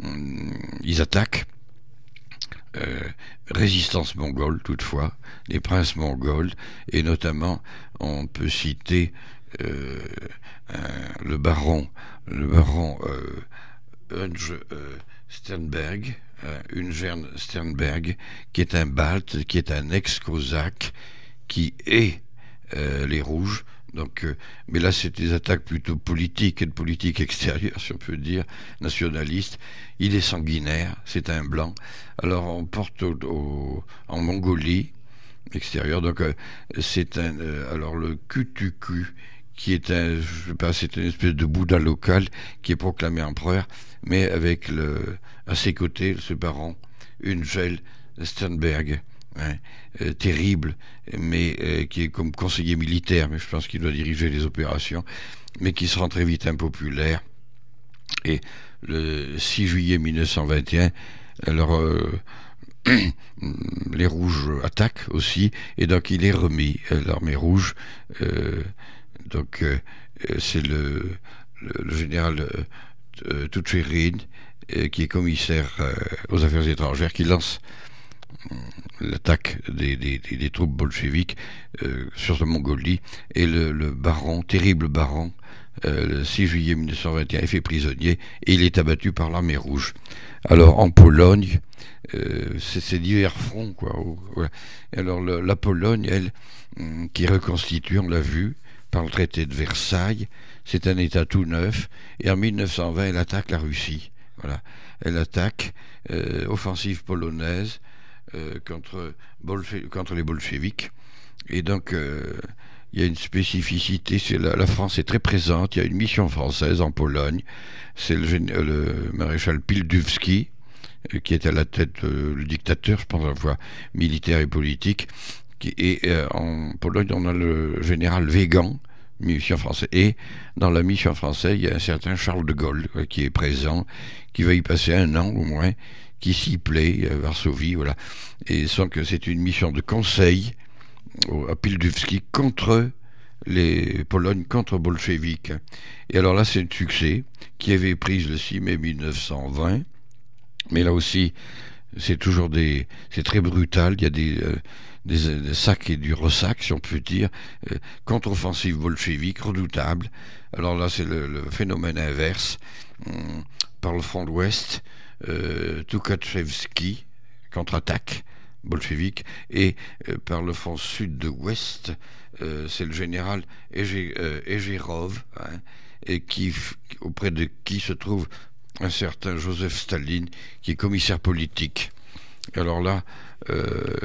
Speaker 2: ils attaquent. Euh, résistance mongole toutefois, les princes mongols, et notamment on peut citer euh, un, le baron, le baron euh, Hunge euh, Sternberg, Ungern Sternberg, qui est un balte, qui est un ex-cosaque, qui est euh, les Rouges. Donc, euh, mais là, c'est des attaques plutôt politiques et de politique extérieure, si on peut dire, nationaliste. Il est sanguinaire, c'est un blanc. Alors, on porte au, au, en Mongolie extérieure. Donc, euh, c'est un. Euh, alors, le Q T Q, qui est un, je sais pas, c'est une espèce de Bouddha local qui est proclamé empereur, mais avec le, à ses côtés, ce baron, Ungern Sternberg, hein, euh, terrible, mais euh, qui est comme conseiller militaire, mais je pense qu'il doit diriger les opérations, mais qui se rend très vite impopulaire. Et le six juillet mille neuf cent vingt et un, alors euh, les Rouges attaquent aussi, et donc il est remis, l'armée rouge. Euh, donc euh, c'est le, le, le général euh, Tucherin, euh, qui est commissaire euh, aux affaires étrangères, qui lance euh, l'attaque des, des, des, des troupes bolcheviques euh, sur la Mongolie, et le, le baron, terrible baron, euh, le six juillet mille neuf cent vingt et un, est fait prisonnier, et il est abattu par l'armée rouge. Alors en Pologne, euh, c'est divers fronts, quoi. Ouais. Alors le, la Pologne, elle, qui reconstitue, on l'a vu, par le traité de Versailles, c'est un État tout neuf, et en mille neuf cent vingt, elle attaque la Russie. Voilà. Elle attaque, euh, offensive polonaise, euh, contre, bolche- contre les bolcheviks, et donc euh, il y a une spécificité, c'est la, la France est très présente, il y a une mission française en Pologne, c'est le, le maréchal Pilsudski, euh, qui est à la tête, euh, le dictateur, je pense, à la fois militaire et politique. Et euh, en Pologne, on a le général Weygand, mission française. Et dans la mission française, il y a un certain Charles de Gaulle euh, qui est présent, qui va y passer un an au moins, qui s'y plaît à Varsovie, voilà. Et sans que c'est une mission de conseil au, à Pilsudski contre les Polognes, contre bolcheviques. Et alors là, c'est un succès qui avait prise le six mai mille neuf cent vingt. Mais là aussi, c'est toujours des, c'est très brutal. Il y a des euh, Des, des sacs et du ressac, si on peut dire, euh, contre-offensive bolchevique redoutable. Alors là, c'est le, le phénomène inverse. Hum, par le front de l'Ouest, euh, Tukhachevski contre-attaque bolchevique, et euh, par le front sud de l'Ouest, euh, c'est le général Egerov, hein, et qui, auprès de qui se trouve un certain Joseph Staline, qui est commissaire politique. Alors là, euh,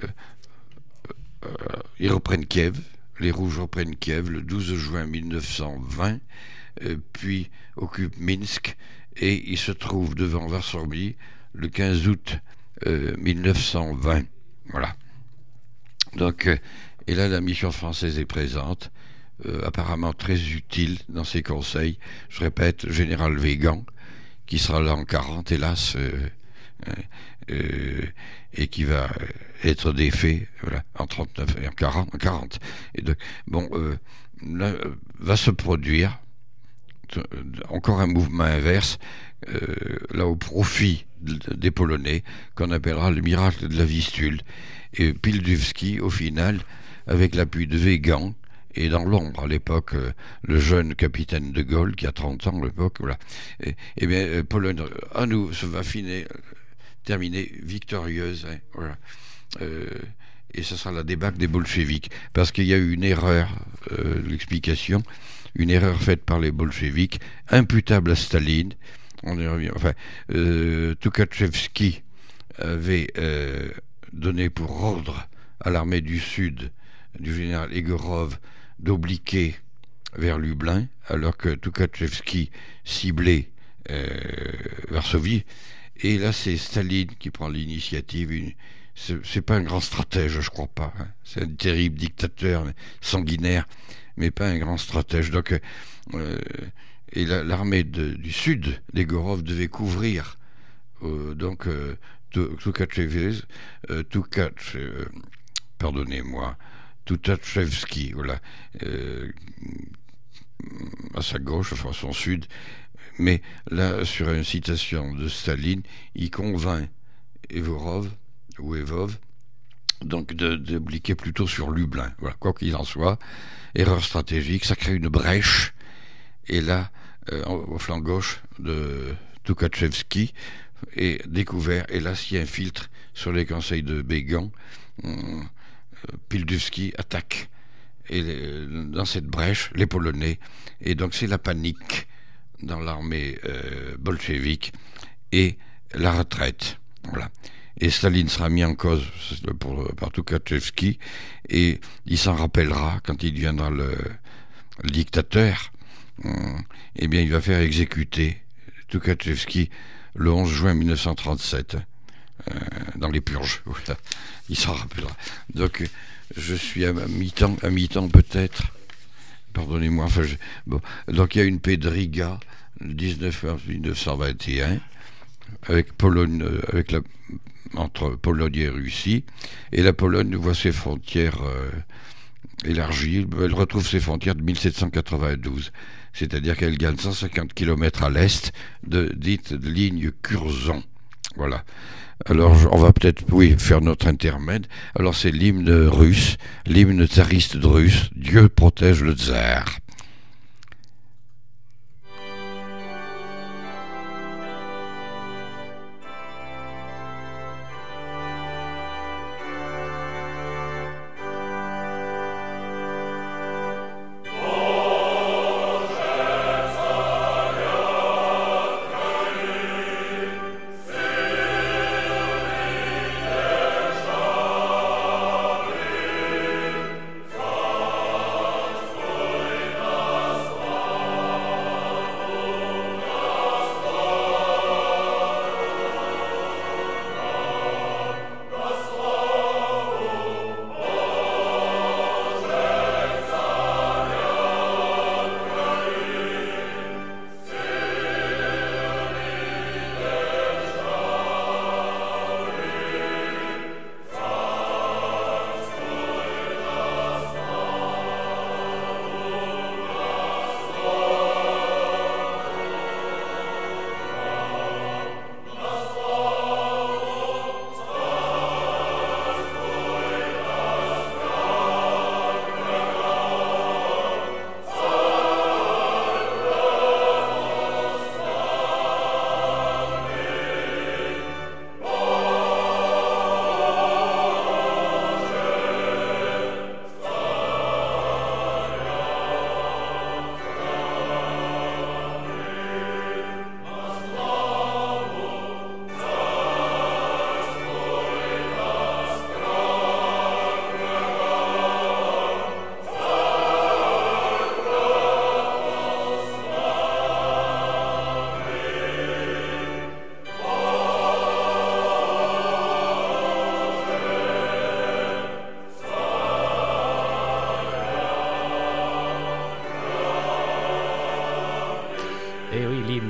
Speaker 2: Euh, ils reprennent Kiev, les Rouges reprennent Kiev le douze juin mille neuf cent vingt, euh, puis occupent Minsk, et ils se trouvent devant Varsovie le quinze août euh, mille neuf cent vingt. Voilà. Donc, euh, et là, la mission française est présente. euh, apparemment très utile dans ses conseils. Je répète, général Weygand, qui sera là en quarante, hélas, euh, euh, et qui va être défait, voilà, en trente-neuf et en quarante. En quarante. Et donc, bon, euh, là, va se produire encore un mouvement inverse, euh, là au profit des Polonais, qu'on appellera le miracle de la Vistule. Et Pilsudski, au final, avec l'appui de Weygand, et dans l'ombre à l'époque, euh, le jeune capitaine de Gaulle, qui a trente ans à l'époque, voilà. Et, et bien, euh, Pologne, à nous, se va finir, terminer victorieuse, hein, voilà. Euh, et ce sera la débâcle des bolcheviks, parce qu'il y a eu une erreur, euh, l'explication, une erreur faite par les bolcheviks, imputable à Staline. On y revient. Enfin, euh, Tukhachevski avait euh, donné pour ordre à l'armée du Sud du général Egorov d'obliquer vers Lublin, alors que Tukhachevski ciblait euh, Varsovie. Et là, c'est Staline qui prend l'initiative. Une... C'est, c'est pas un grand stratège, je crois pas. Hein. C'est un terrible dictateur sanguinaire, mais pas un grand stratège. Donc, euh, et la, l'armée de, du Sud d'Egorov devait couvrir euh, donc euh, Tukhachevski, euh, Tukach, euh, pardonnez-moi, Tukhachevski, voilà, euh, à sa gauche, enfin à son sud. Mais là, sur une citation de Staline, il convainc Evorov, ou Evov, donc de, d'obliquer plutôt sur Lublin. Voilà, quoi qu'il en soit, erreur stratégique, ça crée une brèche. Et là, euh, au flanc gauche de Tukhachevski est découvert, et là s'y infiltre sur les conseils de Weygand. Euh, Pilsudski attaque, et les, dans cette brèche, les Polonais, et donc c'est la panique dans l'armée euh, bolchevique et la retraite. Voilà. Et Staline sera mis en cause pour, par Tukhachevski, et il s'en rappellera quand il deviendra le, le dictateur. Hum, eh bien, il va faire exécuter Tukhachevski le onze juin mille neuf cent trente-sept, euh, dans les purges. Voilà. Il s'en rappellera. Donc, je suis à mi-temps, à mi-temps peut-être. Pardonnez-moi. Enfin, je, bon. Donc, il y a une paix de Riga, le dix-neuf mars mille neuf cent vingt et un, avec Pologne, avec la, entre Pologne et Russie, et la Pologne voit ses frontières euh, élargies. Elle retrouve ses frontières de mille sept cent quatre-vingt-douze, c'est-à-dire qu'elle gagne cent cinquante kilomètres à l'est de dite ligne Curzon. Voilà. Alors, on va peut-être, oui, faire notre intermède. Alors, c'est l'hymne russe, l'hymne tsariste de russe, Dieu protège le tsar.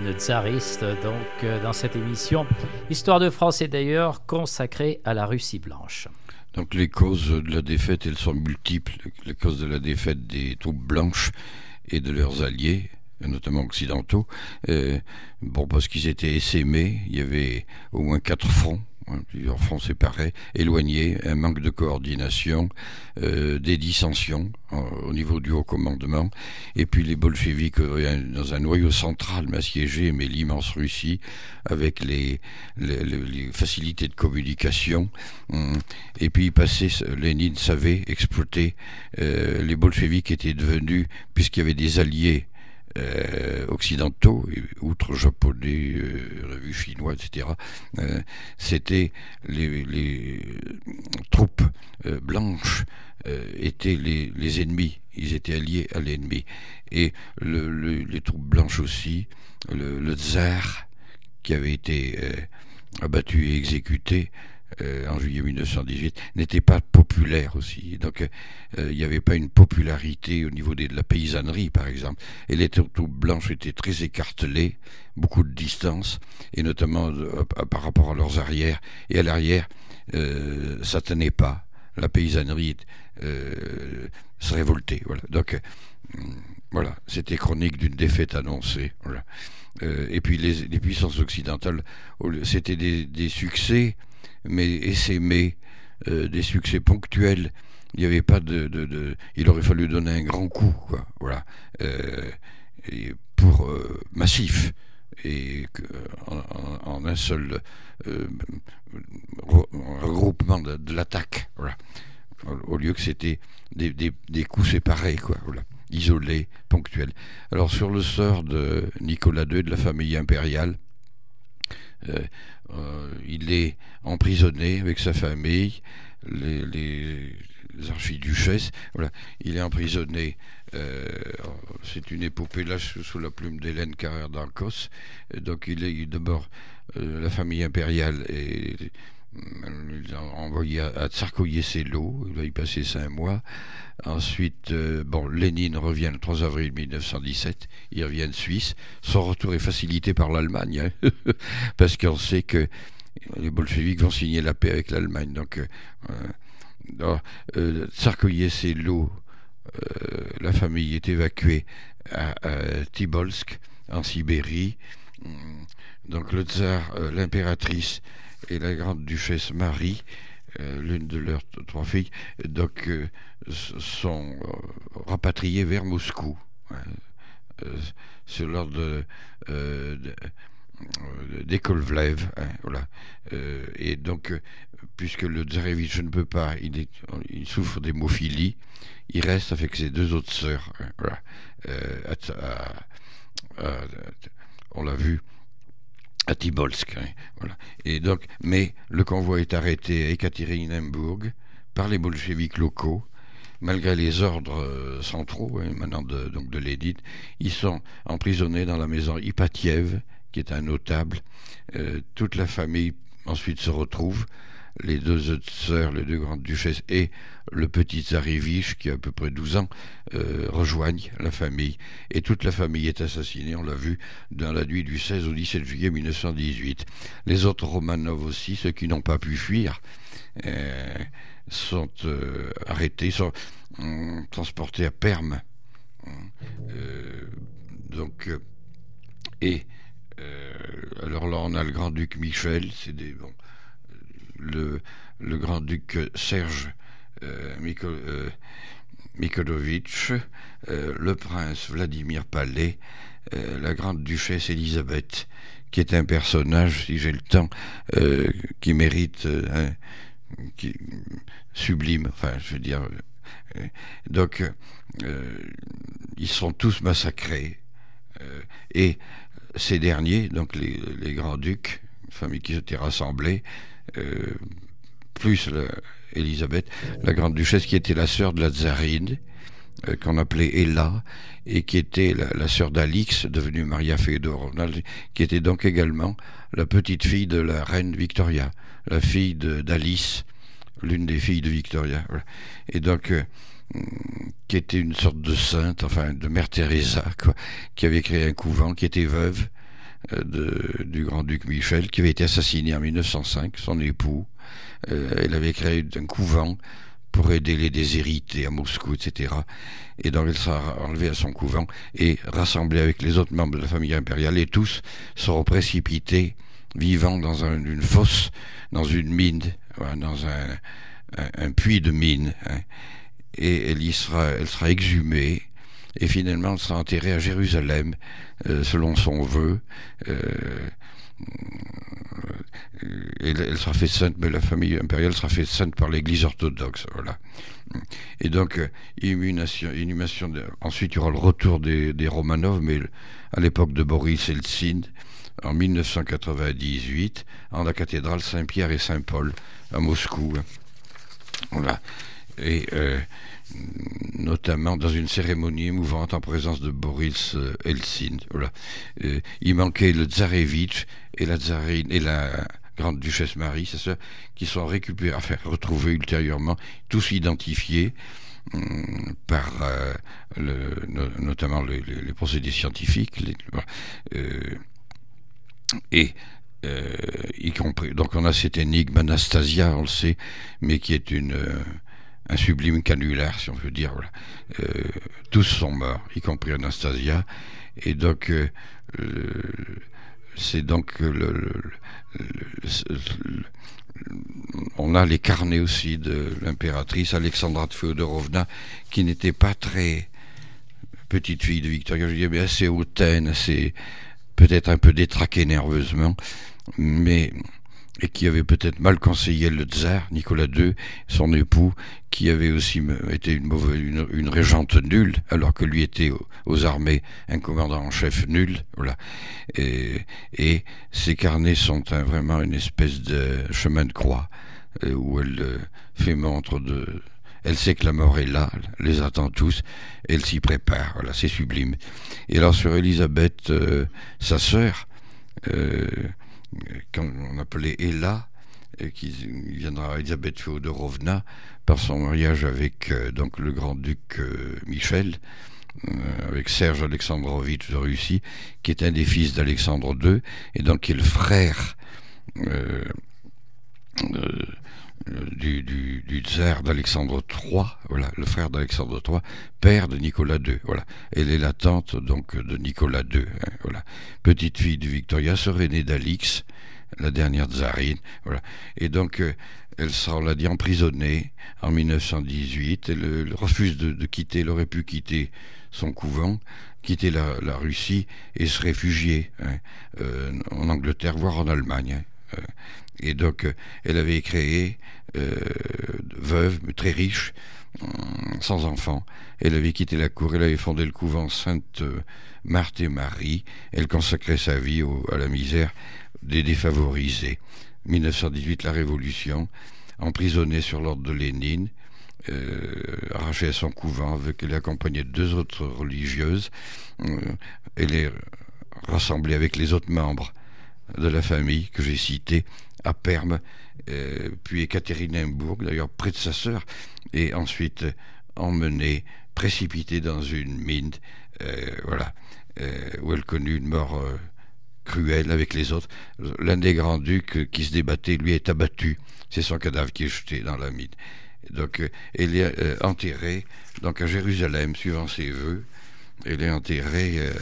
Speaker 1: règne tsariste, donc euh, dans cette émission Histoire de France et d'ailleurs consacrée à la Russie blanche.
Speaker 2: Donc les causes de la défaite, elles sont multiples. Les causes de la défaite des troupes blanches et de leurs alliés, notamment occidentaux, euh, bon, parce qu'ils étaient essaimés, il y avait au moins quatre fronts, hein, plusieurs fronts séparés, éloignés, un manque de coordination, euh, des dissensions euh, au niveau du haut commandement, et puis les bolcheviks euh, dans un noyau central assiégé, mais l'immense Russie, avec les, les, les facilités de communication, hum, et puis passer, Lénine savait exploiter, euh, les bolcheviks étaient devenus, puisqu'il y avait des alliés Euh, occidentaux, outre japonais, euh, on a vu chinois, et cetera. Euh, c'était les, les troupes euh, blanches euh, étaient les, les ennemis, ils étaient alliés à l'ennemi. Et le, le, les troupes blanches aussi, le, le tsar qui avait été euh, abattu et exécuté Euh, en juillet mille neuf cent dix-huit, n'était pas populaire aussi. Donc euh, il n'y avait pas une popularité au niveau des, de la paysannerie, par exemple. Et les troupes blanches étaient très écartelées, beaucoup de distance, et notamment euh, par rapport à leurs arrières. Et à l'arrière, euh, ça tenait pas. La paysannerie euh, se révoltait. Voilà. Donc euh, voilà, c'était chronique d'une défaite annoncée. Voilà. Euh, et puis les, les puissances occidentales, c'était des, des succès, mais essaimés, euh, des succès ponctuels. Il n'y avait pas de, de, de, il aurait fallu donner un grand coup, quoi. Voilà, euh, et pour euh, massif et que, en, en un seul euh, regroupement de, de l'attaque. Voilà, au lieu que c'était des, des, des coups séparés, quoi. Voilà, isolés, ponctuels. Alors sur le sort de Nicolas deux, de la famille impériale. Euh, euh, il est emprisonné avec sa famille, les, les, les archiduchesses. Voilà, il est emprisonné. Euh, c'est une épopée là sous la plume d'Hélène Carrère d'Arcos. Donc il est d'abord euh, la famille impériale est il a envoyé à, à Tsarskoye-Selo, il va y passer cinq mois. Ensuite, euh, bon, Lénine revient le trois avril mille neuf cent dix-sept, il revient de Suisse. Son retour est facilité par l'Allemagne, hein, parce qu'on sait que les bolcheviks vont signer la paix avec l'Allemagne. Donc, euh, euh, Tsarskoye-Selo, euh, la famille est évacuée à, à Tibolsk, en Sibérie. Donc le tsar, euh, l'impératrice et la grande duchesse Marie, euh, l'une de leurs t- trois filles, donc euh, sont euh, rapatriées vers Moscou, hein, euh, sur l'ordre de, euh, de, euh, d'Ekolvlev, hein, voilà. Euh, et donc, euh, puisque le tsarevitch ne peut pas, il, est, il souffre d'hémophilie, il reste avec ses deux autres sœurs, hein, voilà. Euh, à, à, à, on l'a vu à Tibolsk, hein, voilà. Et donc, mais le convoi est arrêté à Ekaterinbourg par les bolcheviks locaux, malgré les ordres euh, centraux, hein, maintenant de, donc de Lénine. Ils sont emprisonnés dans la maison Ipatiev, qui est un notable. Euh, toute la famille ensuite se retrouve. Les deux autres sœurs, les deux grandes duchesses et le petit tsarevitch, qui a à peu près douze ans, euh, rejoignent la famille. Et toute la famille est assassinée, on l'a vu, dans la nuit du seize au dix-sept juillet mille neuf cent dix-huit. Les autres Romanov aussi, ceux qui n'ont pas pu fuir, euh, sont euh, arrêtés, sont euh, transportés à Perm. Euh, donc, euh, et euh, alors là, on a le grand-duc Michel, c'est des... Bon, le, le grand-duc Serge euh, Miko, euh, Mikolovitch, euh, le prince Vladimir Palais, euh, la grande-duchesse Élisabeth, qui est un personnage, si j'ai le temps, euh, qui mérite, euh, hein, qui, sublime, enfin, je veux dire. Euh, donc, euh, ils sont tous massacrés. Euh, et ces derniers, donc les, les grands-ducs, famille qui s'était rassemblée, Euh, plus la, Élisabeth, la grande-duchesse qui était la sœur de la tsarine, euh, qu'on appelait Ella, et qui était la, la sœur d'Alix, devenue Maria Feodorovna, qui était donc également la petite fille de la reine Victoria, la fille de, d'Alice, l'une des filles de Victoria. Voilà. Et donc, euh, qui était une sorte de sainte, enfin de Mère Teresa, quoi, qui avait créé un couvent, qui était veuve, euh, de, du grand-duc Michel, qui avait été assassiné en mille neuf cent cinq, son époux. Euh, elle avait créé un couvent pour aider les déshérités à Moscou, et cetera. Et donc elle sera enlevée à son couvent et rassemblée avec les autres membres de la famille impériale, et tous seront précipités vivant dans un, une fosse, dans une mine, dans un, un, un puits de mine. Hein. Et elle y sera, elle sera exhumée, et finalement elle sera enterrée à Jérusalem, euh, selon son vœu. Euh, Elle, elle sera faite sainte, mais la famille impériale sera faite sainte par l'Église orthodoxe, voilà. Et donc, euh, inhumation, inhumation de, ensuite il y aura le retour des, des Romanov, mais à l'époque de Boris Eltsine, en mille neuf cent quatre-vingt-dix-huit, en la cathédrale Saint-Pierre et Saint-Paul à Moscou, voilà. Et euh, notamment dans une cérémonie émouvante en présence de Boris euh, Eltsine, voilà. Euh, il manquait le tsarevitch et la tsarine et la grande duchesse Marie, sa sœur, qui sont récupérés, enfin retrouvés ultérieurement, tous identifiés hum, par euh, le, no, notamment les, les, les procédés scientifiques, les, euh, et euh, y compris. Donc on a cette énigme Anastasia, on le sait, mais qui est une euh, un sublime canular, si on veut dire. Voilà. Euh, tous sont morts, y compris Anastasia, et donc euh, le, c'est donc le, le, le, le, on a les carnets aussi de l'impératrice Alexandra Féodorovna, qui n'était pas très petite fille de Victoria, je dirais, mais assez hautaine, assez peut-être un peu détraquée nerveusement, mais et qui avait peut-être mal conseillé le tsar Nicolas deux, son époux, qui avait aussi été une, mauvaise, une, une régente nulle, alors que lui était aux, aux armées un commandant en chef nul. Voilà. Et, et ces carnets sont un, vraiment une espèce de chemin de croix, euh, où elle euh, fait montre de... Elle sait que la mort est là, elle les attend tous, et elle s'y prépare. Voilà, c'est sublime. Et alors sur Élisabeth, euh, sa sœur, euh, qu'on appelait Ella, qui viendra Elisabeth Féodorovna, par son mariage avec euh, donc le grand-duc euh, Michel, euh, avec Serge Alexandrovitch de Russie, qui est un des fils d'Alexandre deux, et donc qui est le frère euh, euh, du, du, du tsar d'Alexandre trois, voilà, le frère d'Alexandre trois, père de Nicolas deux, voilà. Elle est la tante donc de Nicolas deux, hein, voilà. Petite fille de Victoria, sœur aînée d'Alix, la dernière tsarine, voilà. Et donc euh, elle sera, on l'a dit, emprisonnée en mille neuf cent dix-huit. Elle, elle refuse de, de quitter, elle aurait pu quitter son couvent, quitter la, la Russie et se réfugier, hein, euh, en Angleterre, voire en Allemagne, hein, euh, et donc euh, elle avait créé, euh, veuve, mais très riche, euh, sans enfants. Elle avait quitté la cour, elle avait fondé le couvent Sainte Marthe et Marie. Elle consacrait sa vie au, à la misère des défavorisés. mille neuf cent dix-huit, la Révolution, emprisonnée sur l'ordre de Lénine, euh, arrachée à son couvent, avec elle est accompagnée de deux autres religieuses. Euh, elle est rassemblée avec les autres membres de la famille que j'ai citée à Perm, euh, puis Ekaterinbourg, d'ailleurs près de sa sœur, et ensuite emmenée, précipitée dans une mine, euh, voilà, euh, où elle connut une mort euh, cruelle avec les autres. L'un des grands-ducs qui se débattait, lui, est abattu. C'est son cadavre qui est jeté dans la mine. Donc, euh, elle est euh, enterrée donc à Jérusalem, suivant ses vœux. Elle est enterrée euh,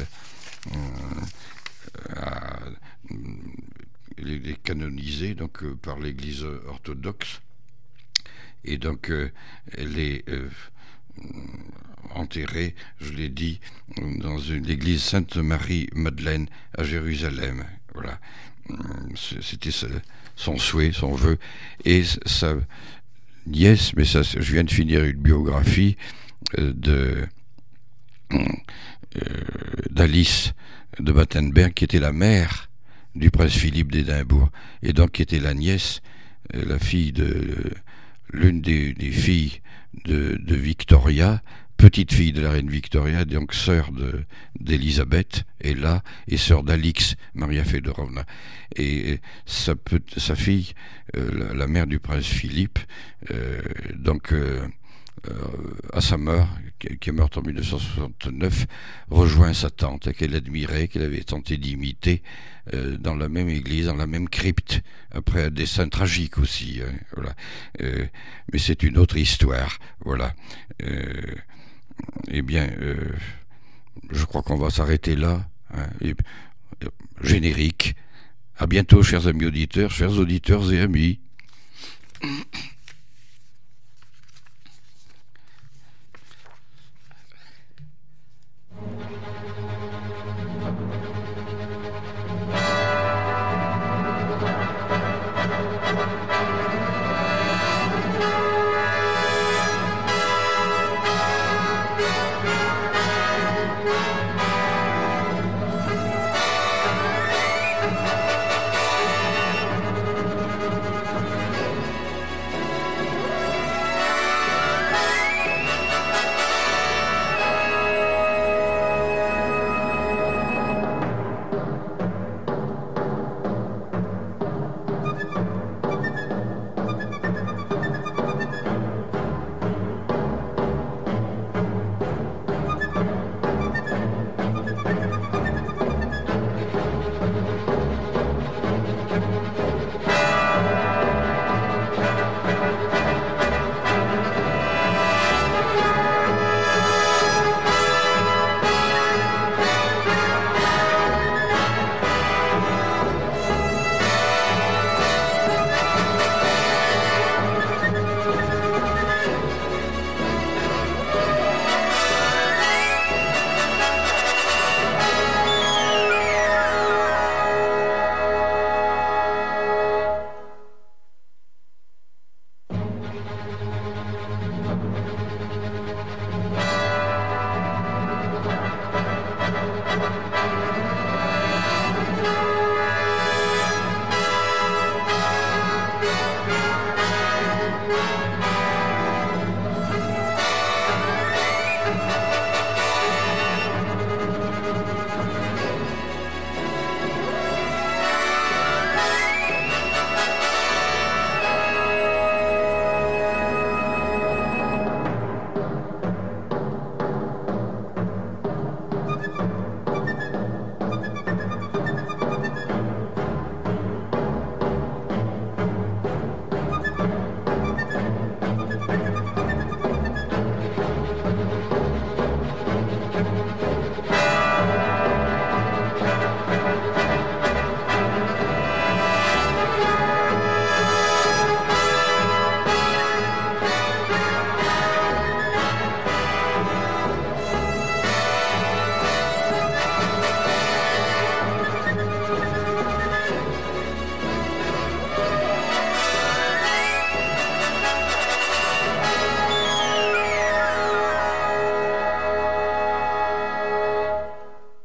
Speaker 2: euh, à... Elle est canonisée donc euh, par l'Église orthodoxe, et donc euh, elle est euh, enterrée, je l'ai dit, dans une l'église Sainte-Marie-Madeleine à Jérusalem. Voilà, c'était son souhait, son vœu, et sa nièce, mais ça, je viens de finir une biographie euh, de euh, d'Alice de Battenberg, qui était la mère du prince Philippe d'Édimbourg, et donc qui était la nièce, la fille de l'une des, des filles de, de Victoria, petite fille de la reine Victoria, donc sœur de d'Élisabeth, et là, et sœur d'Alix, Maria Féodorovna. Et sa, sa fille, euh, la, la mère du prince Philippe, euh, donc euh, à sa mort, qui est morte en mille neuf cent soixante-neuf, rejoint sa tante, qu'elle admirait, qu'elle avait tenté d'imiter euh, dans la même église, dans la même crypte, après un dessin tragique aussi. Hein, voilà. Euh, mais c'est une autre histoire. Voilà. Euh, eh bien, euh, je crois qu'on va s'arrêter là. Hein, et, euh, générique. À bientôt, chers amis auditeurs, chers auditeurs et amis.